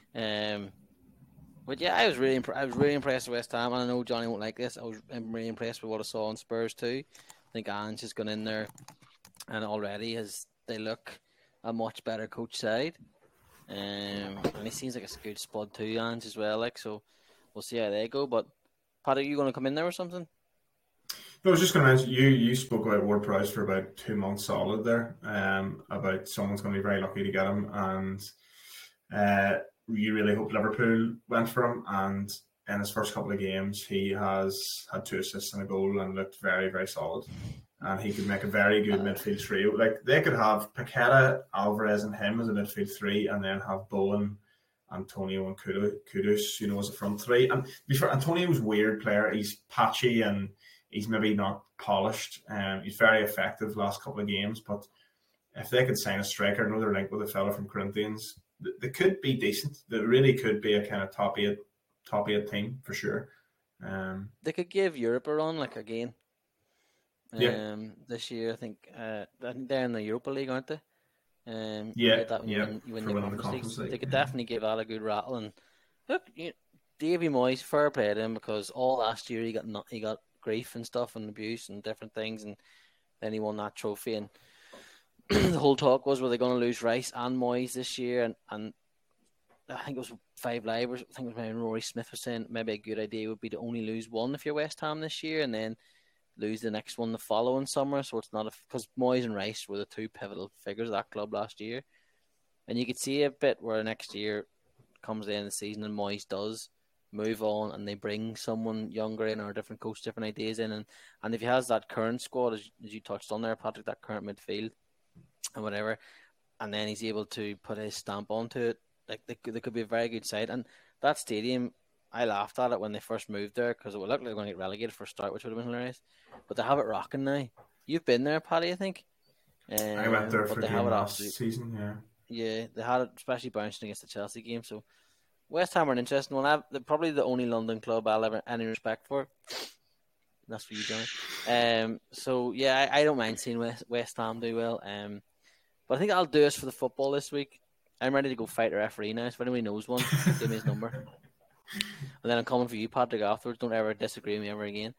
S5: But yeah, I was really impressed with West Ham, and I know Johnny won't like this. I'm really impressed with what I saw on Spurs too. I think Ange has gone in there, and already they look a much better coach side. And he seems like a good spot too, Ange, as well. Like, so we'll see how they go. But Pat, are you going to come in there or something?
S6: No, I was just going to mention, you spoke about Ward Prowse for about 2 months solid there, about someone's going to be very lucky to get him, and you really hope Liverpool went for him. And in his first couple of games, he has had 2 assists and a goal and looked very, very solid. And he could make a very good midfield trio. Like, they could have Paqueta, Alvarez, and him as a midfield 3, and then have Bowen, Antonio, and Kudus, you know, as a front 3. And before, Antonio's a weird player. He's patchy and he's maybe not polished. He's very effective last couple of games. But if they could sign a striker, I know they're linked with a fella from Corinthians, they could be decent. They really could be a kind of top eight team for sure.
S5: They could give Europe a run, like, again.
S6: Yeah.
S5: This year, I think they're in the Europa League, aren't they?
S6: You
S5: win the Conference League. They could definitely give that a good rattle. And look, Davy Moyes, fair play to him, because all last year he got grief and stuff and abuse and different things, and then he won that trophy. And the whole talk was, were they going to lose Rice and Moyes this year? And I think it was 5 Live, I think it was maybe Rory Smith was saying maybe a good idea would be to only lose one if you're West Ham this year, and then lose the next one the following summer. So it's not because Moyes and Rice were the 2 pivotal figures of that club last year, and you could see a bit where next year comes the end of the season and Moyes does move on and they bring someone younger in or a different coach, different ideas in, and if he has that current squad as you touched on there, Patrick, that current midfield and whatever, and then he's able to put his stamp onto it, like they could be a very good side. And that stadium, I laughed at it when they first moved there because it would look like they're going to get relegated for a start, which would have been hilarious. But they have it rocking now. You've been there, Paddy, I think.
S6: I went there for the last season, yeah.
S5: Yeah, they had it, especially bouncing against the Chelsea game. So West Ham are an interesting one. They're probably the only London club I'll ever any respect for. That's for you, Johnny. So yeah, I don't mind seeing West Ham do well. But I think I'll do us for the football this week. I'm ready to go fight a referee now. So if anybody knows one, give me his number. And then I'm coming for you, Patrick, afterwards. Don't ever disagree with me ever again.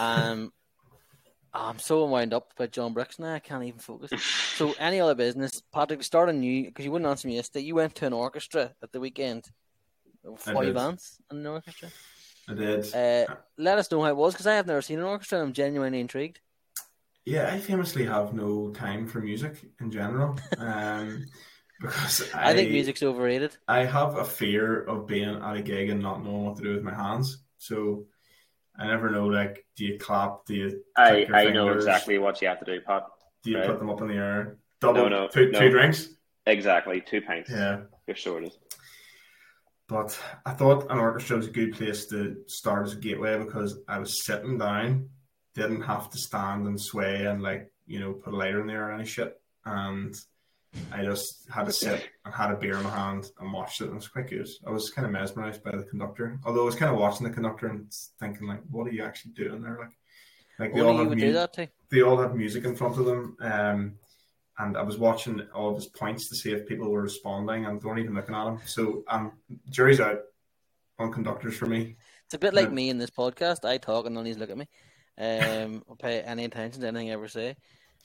S5: I'm so wound up about John Brooks now, I can't even focus. So, any other business? Patrick, starting you, because you wouldn't answer me yesterday, you went to an orchestra at the weekend. 5 bands in an orchestra.
S6: I did.
S5: Let us know how it was, because I have never seen an orchestra and I'm genuinely intrigued.
S6: Yeah, I famously have no time for music in general. Because
S5: I think music's overrated.
S6: I have a fear of being at a gig and not knowing what to do with my hands. So I never know, like, do you clap? Do you
S7: I know exactly what you have to do, Pat.
S6: Do you put them up in the air? Two drinks?
S7: Exactly, 2 pints.
S6: Yeah.
S7: You're sorted.
S6: But I thought an orchestra was a good place to start as a gateway because I was sitting down, didn't have to stand and sway and, like, you know, put a lighter in there or any shit. And I just had to sit and had a beer in my hand and watched it, and it was quite good. I was kind of mesmerised by the conductor, although I was kind of watching the conductor and thinking, like, what are you actually doing there? Like they all have music in front of them, and I was watching all of his points to see if people were responding, and they weren't even looking at him. So jury's out on conductors for me.
S5: It's a bit like me in this podcast. I talk and none of these look at me. I'll pay any attention to anything I ever say.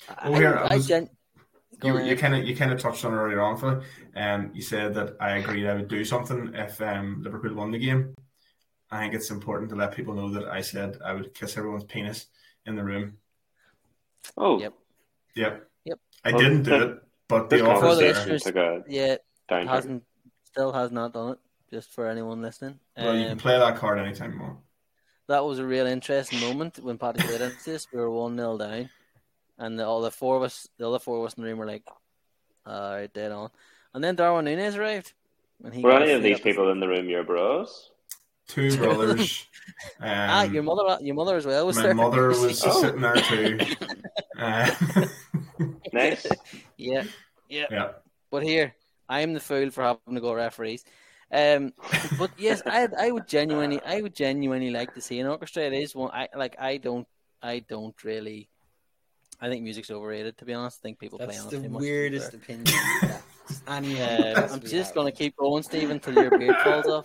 S6: You kind of touched on it earlier on, Phil. You said that I agreed I would do something if Liverpool won the game, I think it's important to let people know that I said I would kiss everyone's penis in the room.
S7: Oh,
S5: Yep.
S6: Yep.
S5: Yep.
S6: I didn't do it, but the
S7: this
S6: offer's
S5: For the
S6: there.
S5: listeners,
S7: took a
S5: yeah,
S7: downturn.
S5: still has not done it. Just for anyone listening,
S6: Well, you can play that card anytime you want.
S5: that was a real interesting moment when Paddy played into this. We were 1-0 down, and the other four of us in the room were like, "All right, dead on." And then Darwin Núñez arrived. And he
S7: Were
S5: got
S7: any
S5: a
S7: of
S5: feed
S7: these
S5: up his-
S7: people in the room your bros?
S6: Two brothers.
S5: your mother as well was
S6: My
S5: there.
S6: mother was
S7: Oh.
S6: sitting there too.
S7: Nice.
S5: Yeah.
S6: Yeah.
S5: But here, I am the fool for having to go referees. But yes, I would genuinely like to see an orchestra. It is one. I don't really. I think music's overrated. To be honest, I think people play
S3: That's
S5: on it
S3: the
S5: too much.
S3: weirdest opinion.
S5: I'm just gonna keep going, Stephen, till your beard falls off.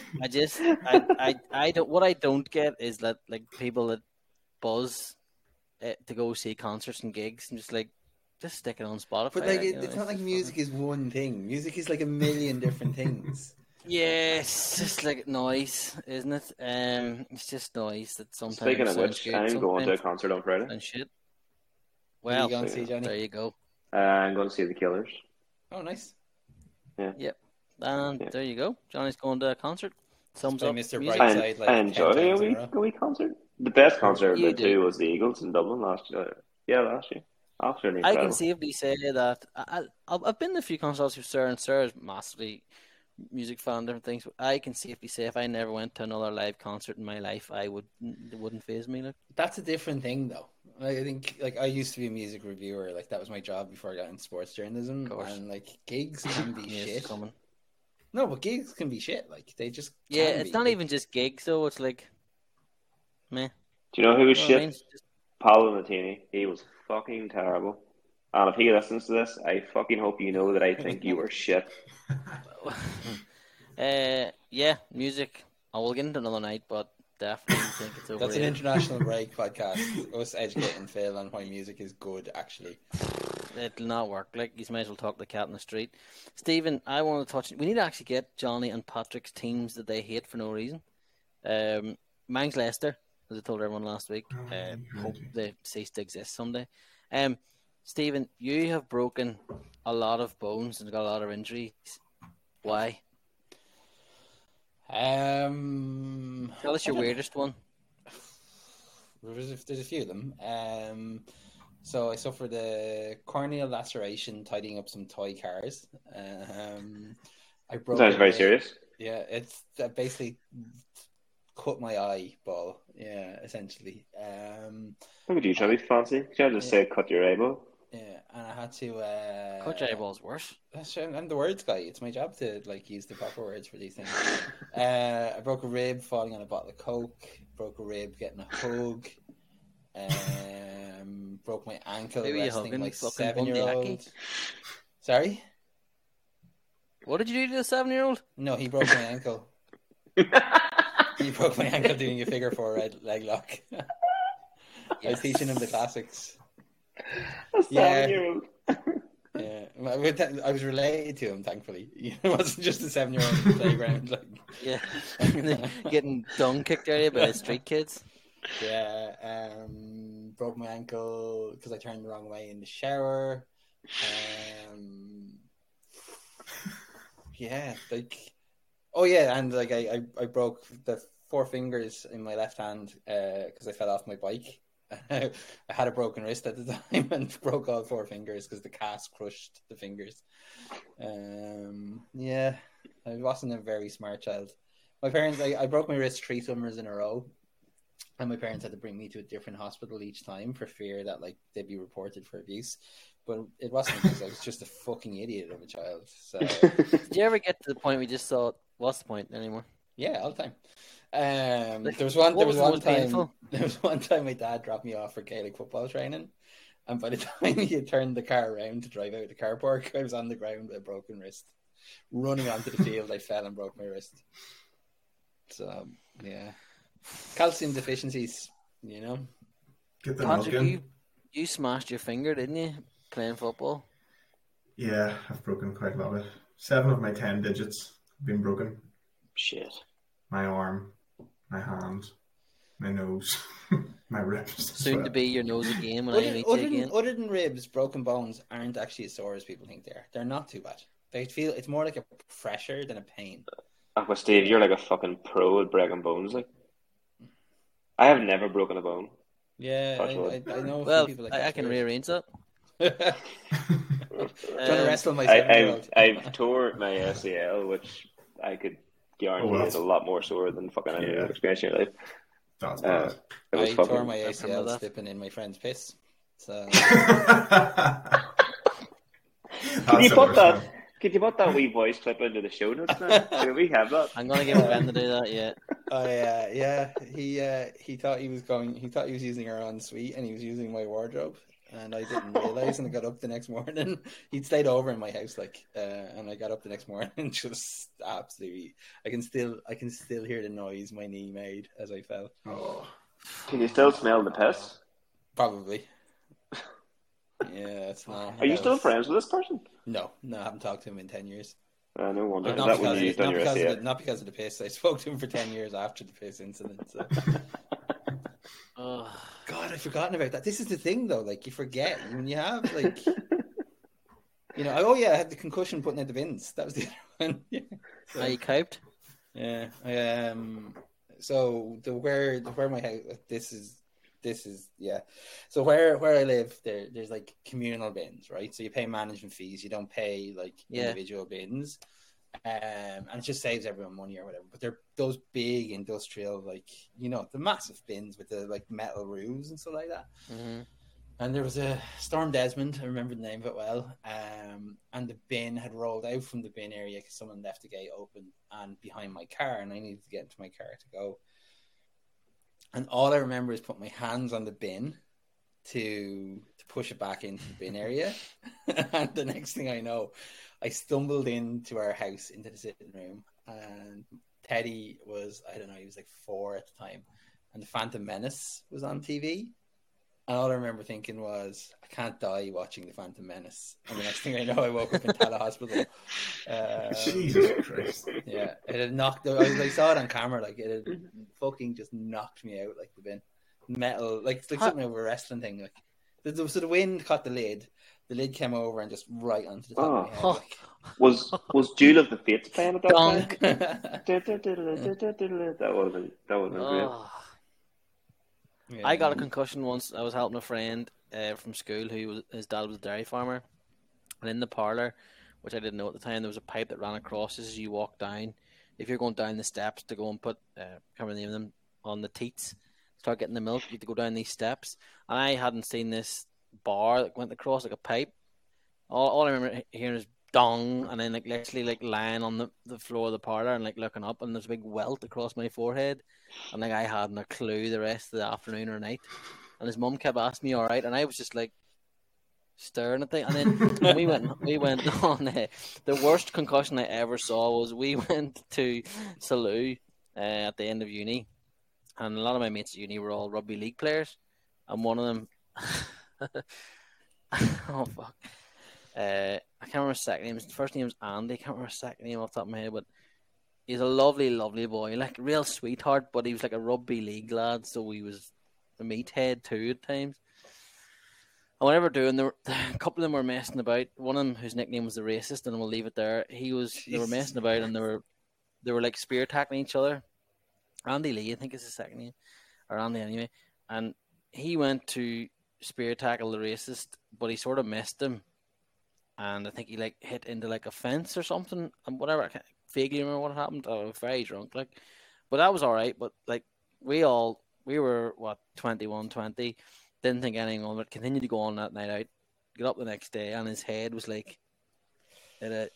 S5: I don't. What I don't get is that like people that buzz to go see concerts and gigs and just stick it on Spotify.
S3: But it's not like music is one thing. Music is like a million different things.
S5: Yeah, it's just like noise, isn't it? It's just noise that sometimes.
S7: Speaking of
S5: sounds
S7: which,
S5: good,
S7: I'm going to a
S5: sometimes
S7: concert on Friday.
S5: and shit.
S3: Who are
S5: Well,
S3: you going to see, Johnny?
S5: there you go.
S7: I'm going to see the Killers.
S3: Oh, nice.
S5: And
S7: Yeah.
S5: there you go. Johnny's going to a concert. Thumbs
S3: Play
S5: up.
S3: Mr.
S5: music.
S3: Brightside.
S7: I enjoy a wee concert. The best concert I've
S5: You
S7: been
S5: do.
S7: to was the Eagles in Dublin last year. Yeah, last year. Absolutely
S5: I
S7: incredible.
S5: can safely say that I've been to a few concerts with Sir, and Sir is massively music fan, different things. But I can safely say if I never went to another live concert in my life, it wouldn't faze me. Like.
S3: That's a different thing, though. I think, I used to be a music reviewer. Like, that was my job before I got into sports journalism.
S5: Of course.
S3: And, gigs can be
S5: Yes,
S3: shit.
S5: coming.
S3: No, but gigs can be shit. Like, they just
S5: Yeah,
S3: can
S5: it's
S3: be.
S5: not even just gigs though. It's like, meh.
S7: Do you know who was
S5: You know
S7: shit?
S5: what I mean? Just-
S7: Paolo Nutini. He was fucking terrible. And if he listens to this, I fucking hope you know that I think you were shit.
S5: yeah, music. I will get into another night, but definitely think it's overrated.
S3: That's an international break podcast. Us educating Phil on why music is good, actually.
S5: It'll not work. Like, you might as well talk to the cat in the street. Stephen, I want to touch. We need to actually get Johnny and Patrick's teams that they hate for no reason. Mine's Leicester, as I told everyone last week. Hope they cease to exist someday. Stephen, you have broken a lot of bones and got a lot of injuries. Why? Tell us your weirdest one.
S3: There's a few of them. So I suffered a corneal laceration tidying up some toy cars. I broke.
S7: Sounds very serious.
S3: Yeah, it's basically cut my eyeball. Yeah, essentially.
S7: Look at you, trying to be fancy. Can't just say cut your eyeball.
S3: Yeah, and I had to.
S5: Cut your eyeball's worse.
S3: I'm the words guy. It's my job to use the proper words for these things. I broke a rib falling on a bottle of Coke. Broke a rib getting a hug. Broke my ankle
S5: Who are you
S3: wrestling
S5: hugging,
S3: my
S5: fucking
S3: 7-year-old.
S5: Bundyaki?
S3: Sorry?
S5: What did you do to the 7-year-old?
S3: No, he broke my ankle. He broke my ankle doing a figure 4 leg lock. I was teaching him the classics.
S7: A 7-year-old.
S3: Yeah, I was related to him, thankfully. It wasn't just a 7-year-old in the playground.
S5: Yeah, getting dung kicked out of you by the street kids.
S3: Yeah, broke my ankle because I turned the wrong way in the shower. Yeah, and I broke the 4 fingers in my left hand because I fell off my bike. I had a broken wrist at the time and broke all 4 fingers because the cast crushed the fingers. Yeah, I wasn't a very smart child. My parents, I broke my wrist 3 summers in a row, and my parents had to bring me to a different hospital each time for fear that they'd be reported for abuse. But it wasn't because I was just a fucking idiot of a child. So
S5: Did you ever get to the point where you just thought, what's the point anymore?
S3: yeah, all the time. There was one time my dad dropped me off for Gaelic football training, and by the time he had turned the car around to drive out the car park, I was on the ground with a broken wrist. Running onto the field, I fell and broke my wrist. So yeah, calcium deficiencies,
S6: Get the milk
S5: Patrick,
S6: in.
S5: you smashed your finger, didn't you, playing football?
S6: Yeah, I've broken quite a lot of 7 of my 10 digits have been broken.
S7: Shit.
S6: My arm, my hand, my nose, my ribs.
S5: Soon to be your nose again when I meet you again.
S3: Other than ribs, broken bones aren't actually as sore as people think they are. They're not too bad. They feel it's more like a pressure than a pain.
S7: Well, Steve, you're like a fucking pro at breaking bones. Like, I have never broken a bone.
S3: Yeah, I know.
S5: Well,
S3: people like
S5: I can rearrange that.
S3: Trying to wrestle myself.
S7: I've tore my ACL, which I could guarantee is a lot more sore than fucking any other experience in your life.
S6: That's bad.
S3: I tore my ACL slipping in my friend's piss. So.
S7: Could you put that wee voice clip into the show notes now? Do we have that?
S5: I'm gonna get Ben to do that. Yeah.
S3: Yeah. He thought he was using our ensuite, and he was using my wardrobe, and I didn't realize. And I got up the next morning. He'd stayed over in my house, and I got up the next morning and just absolutely. I can still hear the noise my knee made as I fell.
S6: Oh.
S7: Can you still smell the piss?
S3: Probably. Yeah, it's not.
S7: Are you still friends with this person?
S3: No, I haven't talked to him in 10 years.
S7: No wonder.
S3: Not because of the piss. I spoke to him for 10 years after the piss incident. So.
S5: Oh.
S3: God, I've forgotten about that. This is the thing, though. Like, you forget when you have, like, I had the concussion putting out the bins. That was the other one. Yeah.
S5: So, are you coped?
S3: Yeah. So where my house. This is So where I live, there's like communal bins, right? So you pay management fees, you don't pay like individual bins, and it just saves everyone money or whatever. But they're those big industrial, like the massive bins with the like metal roofs and stuff like that.
S5: Mm-hmm.
S3: And there was a Storm Desmond, I remember the name of it well, and the bin had rolled out from the bin area because someone left the gate open and behind my car, and I needed to get into my car to go. And all I remember is putting my hands on the bin to push it back into the bin area. And the next thing I know, I stumbled into our house, into the sitting room. And Teddy was, I don't know, he was like 4 at the time. And the Phantom Menace was on TV. And all I remember thinking was, I can't die watching the Phantom Menace. And the next thing I know, I woke up in Tala Hospital.
S6: Jesus Christ.
S3: Yeah, it had knocked. I saw it on camera. Like, it had fucking just knocked me out. Like the bin, metal, like it's like something over a wrestling thing. Like, so the wind caught the lid came over and just right onto the top of my head. Like.
S7: Was Duel of the Fates playing at that time? That would have been great.
S5: Yeah. I got a concussion once. I was helping a friend from school his dad was a dairy farmer, and in the parlour, which I didn't know at the time, there was a pipe that ran across as you walk down. If you're going down the steps to go and put, can't remember the name of them, on the teats, start getting the milk, you have to go down these steps. And I hadn't seen this bar that went across like a pipe. All I remember hearing is dong, and then like literally like lying on the floor of the parlour and like looking up, and there's a big welt across my forehead, and like I hadn't a clue the rest of the afternoon or night. And his mum kept asking me, all right, and I was just like staring at things. And then we went on. The worst concussion I ever saw was we went to Salou at the end of uni, and a lot of my mates at uni were all rugby league players, and one of them, oh fuck. I can't remember his second name. His first name was Andy. I can't remember his second name off the top of my head, but he's a lovely, lovely boy. Like a real sweetheart, but he was like a rugby league lad, so he was a meathead too at times. And whatever doing, a couple of them were messing about. One of them, whose nickname was the Racist, and we'll leave it there. They were messing about, and they were like spear tackling each other. Andy Lee, I think is his second name, or Andy anyway. And he went to spear tackle the Racist, but he sort of missed him. And I think he like hit into like a fence or something, and whatever. I can't vaguely remember what happened. I was very drunk, like, but that was all right. But like we were 21, 20, didn't think anything of it. Continued to go on that night out. Get up the next day, and his head was like, there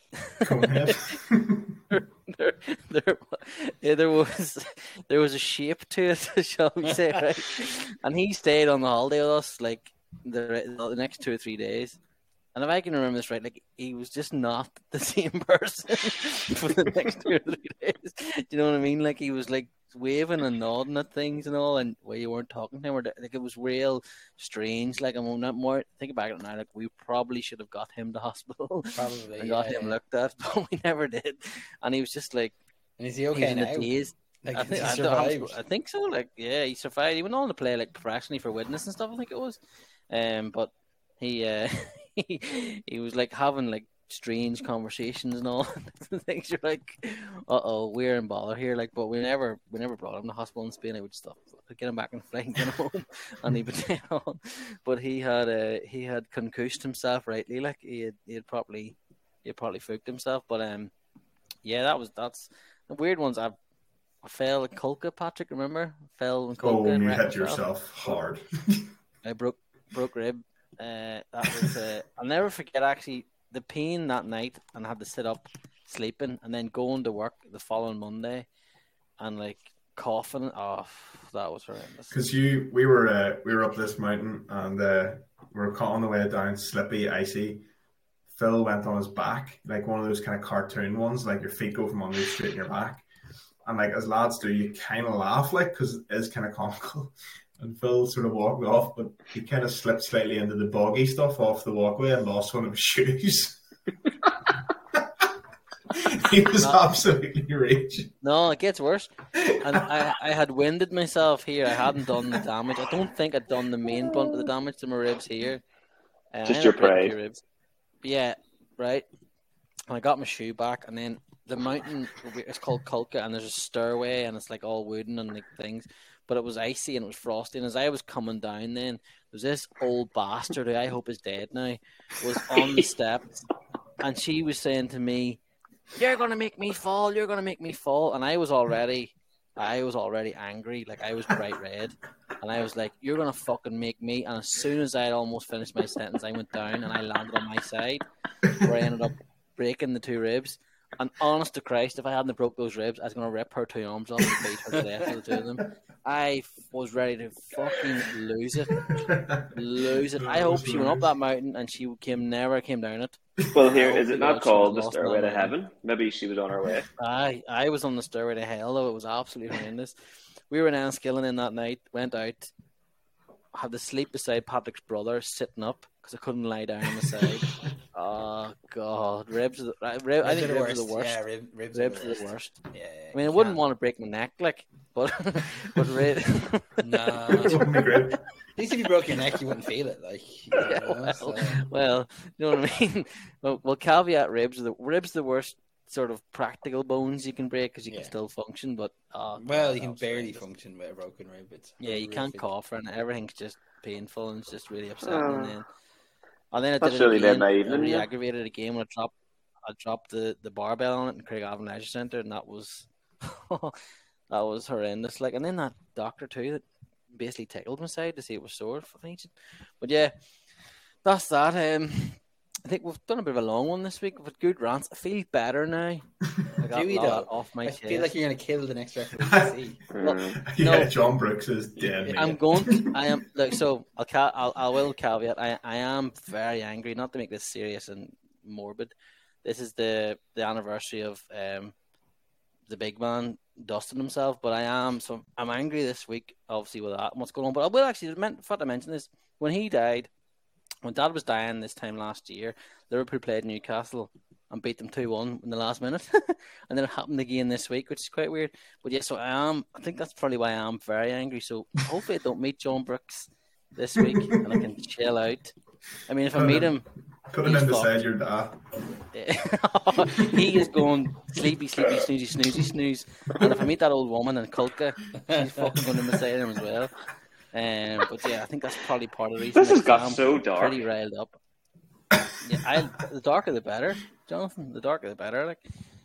S5: was a shape to it, shall we say, right? And he stayed on the holiday with us like the next 2 or 3 days. And if I can remember this right, like he was just not the same person for the next 2 or 3 days. Do you know what I mean? Like he was like waving and nodding at things and all, and where you weren't talking to him, or like it was real strange. Like I'm not more thinking back at it now. Like we probably should have got him to hospital,
S3: probably,
S5: and got him looked at, but we never did. And he was just like,
S3: and is he okay now? Like,
S5: I
S3: he
S5: think
S3: survived.
S5: I think so. Like, yeah, he survived. He went on to play like professionally for Widnes and stuff. I think it was, but he he was like having like strange conversations and all things. You're like, we're in bother here. Like, but we never brought him to hospital in Spain. I would stuff get him back in the flight and get him home, and he would stay on. But he had concussed himself rightly. Like he had probably fooked himself. But yeah, that's the weird ones. I fell at Kulka, Patrick. Remember? Fell in Kulka.
S6: Oh,
S5: and
S6: you
S5: wrecked
S6: hit
S5: myself.
S6: yourself hard.
S5: I broke rib. That was. I'll never forget actually the pain that night, and I had to sit up sleeping, and then going to work the following Monday, and like coughing. Oh, that was horrendous.
S6: Because we were up this mountain, and we were on the way down, slippy, icy. Phil went on his back, like one of those kind of cartoon ones, like your feet go from under you straight in your back. And like as lads do, you kind of laugh, like, because it is kind of comical. And Phil sort of walked off, but he kind of slipped slightly into the boggy stuff off the walkway and lost one of his shoes. He was absolutely raging.
S5: No, it gets worse. And I had winded myself here. I hadn't done the damage. I don't think I'd done the main brunt of the damage to my ribs here.
S7: Just your pride.
S5: Ribs. Yeah, right. And I got my shoe back, and then the mountain, it's called Kulka, and there's a stairway, and it's like all wooden and like things, but it was icy and it was frosty. And as I was coming down, then there was this old bastard who I hope is dead now, was on the steps, and she was saying to me, "You're gonna make me fall. You're gonna make me fall." And I was already angry, like I was bright red, and I was like, "You're gonna fucking make me." And as soon as I had almost finished my sentence, I went down and I landed on my side, where I ended up breaking the two ribs. And honest to Christ, if I hadn't broke those ribs, I was going to rip her two arms off and beat her to death for the two of them. I was ready to fucking lose it. I hope she went up that mountain and she never came down it.
S7: Well, here, is it not called the Stairway to Heaven? Maybe she was on her way.
S5: I was on the Stairway to Hell, though. It was absolutely horrendous. We were in Enniskillen in that night, went out, had to sleep beside Patrick's brother, sitting up, because I couldn't lie down on the side. Oh, God. Ribs are the worst.
S3: Yeah, ribs
S5: are the worst.
S3: Yeah,
S5: I mean, I wouldn't want to break my neck, like, but ribs.
S3: Nah.
S6: Great.
S3: At least if you broke your neck, you wouldn't feel it. Like,
S5: well, you know what I mean? Well, caveat ribs are the worst sort of practical bones you can break because you can still function, but
S3: you can barely function with a broken rib.
S5: You can't cough and everything's just painful and it's just really upsetting. And then I
S7: That's
S5: did
S7: really
S5: it again,
S7: made my evening,
S5: and
S7: yeah.
S5: re-aggravated again when I dropped the barbell on it in Craigavon Leisure Centre, and that was that was horrendous. Like, and then that doctor too that basically tickled my side to see it was sore. But yeah, that's that. I think we've done a bit of a long one this week. We've had good rants. I feel better now. I got a lot off my chest.
S3: I feel like you're going to kill the next referee.
S6: No, John Brooks is dead.
S5: I am. Like, so I will caveat. I am very angry. Not to make this serious and morbid. This is the anniversary of the big man dusting himself. But I'm angry this week, obviously, with that and what's going on. But I will actually, I mention this, when he died. When Dad was dying this time last year, Liverpool played Newcastle and beat them 2-1 in the last minute. And then it happened again this week, which is quite weird. But yeah, so I think that's probably why I am very angry. So hopefully I don't meet John Brooks this week and I can chill out. I mean, if I meet him...
S6: Put him in beside your dad.
S5: He is going sleepy, snooze. And if I meet that old woman in Kulka, she's fucking going to beside him as well. But yeah, I think that's probably part of the reason.
S7: This has got so dark.
S5: Pretty riled up. Yeah, the darker the better, Jonathan. The darker the better. Like,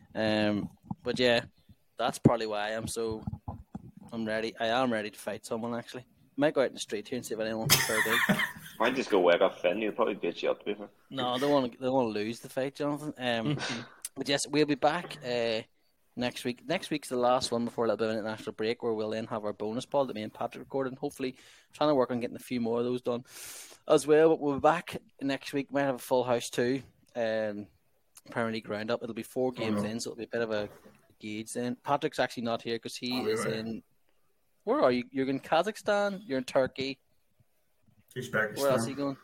S5: but yeah, that's probably why I'm ready. I am ready to fight someone. Actually, might go out in the street here and see if anyone can fair big.
S7: Might just go wake up Finn. He'll probably beat you up. To be fair.
S5: No, they want to lose the fight, Jonathan. But yes, we'll be back. Next week. Next week's the last one before a little bit of an international break, where we'll then have our bonus pod that me and Patrick recorded, and hopefully trying to work on getting a few more of those done as well. But we'll be back next week. Might have a full house too. Premier League roundup. It'll be 4 games in, so it'll be a bit of a gauge then. Patrick's actually not here because he is in... Where are you? You're in Kazakhstan? You're in Turkey?
S6: Uzbekistan.
S5: Where else are you going?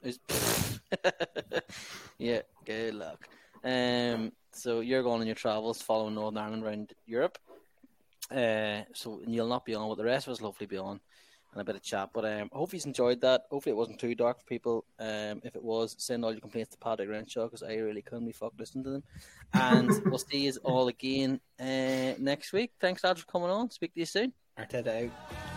S5: Yeah, good luck. So you're going on your travels following Northern Ireland around Europe. So you'll not be on, but the rest of us will hopefully be on and a bit of chat. But I hope you've enjoyed that. Hopefully it wasn't too dark for people. If it was, send all your complaints to Paddock Renshaw because I really couldn't be fucked listening to them. And we'll see you all again next week. Thanks, lads, for coming on. Speak to you soon.
S3: Arteta out.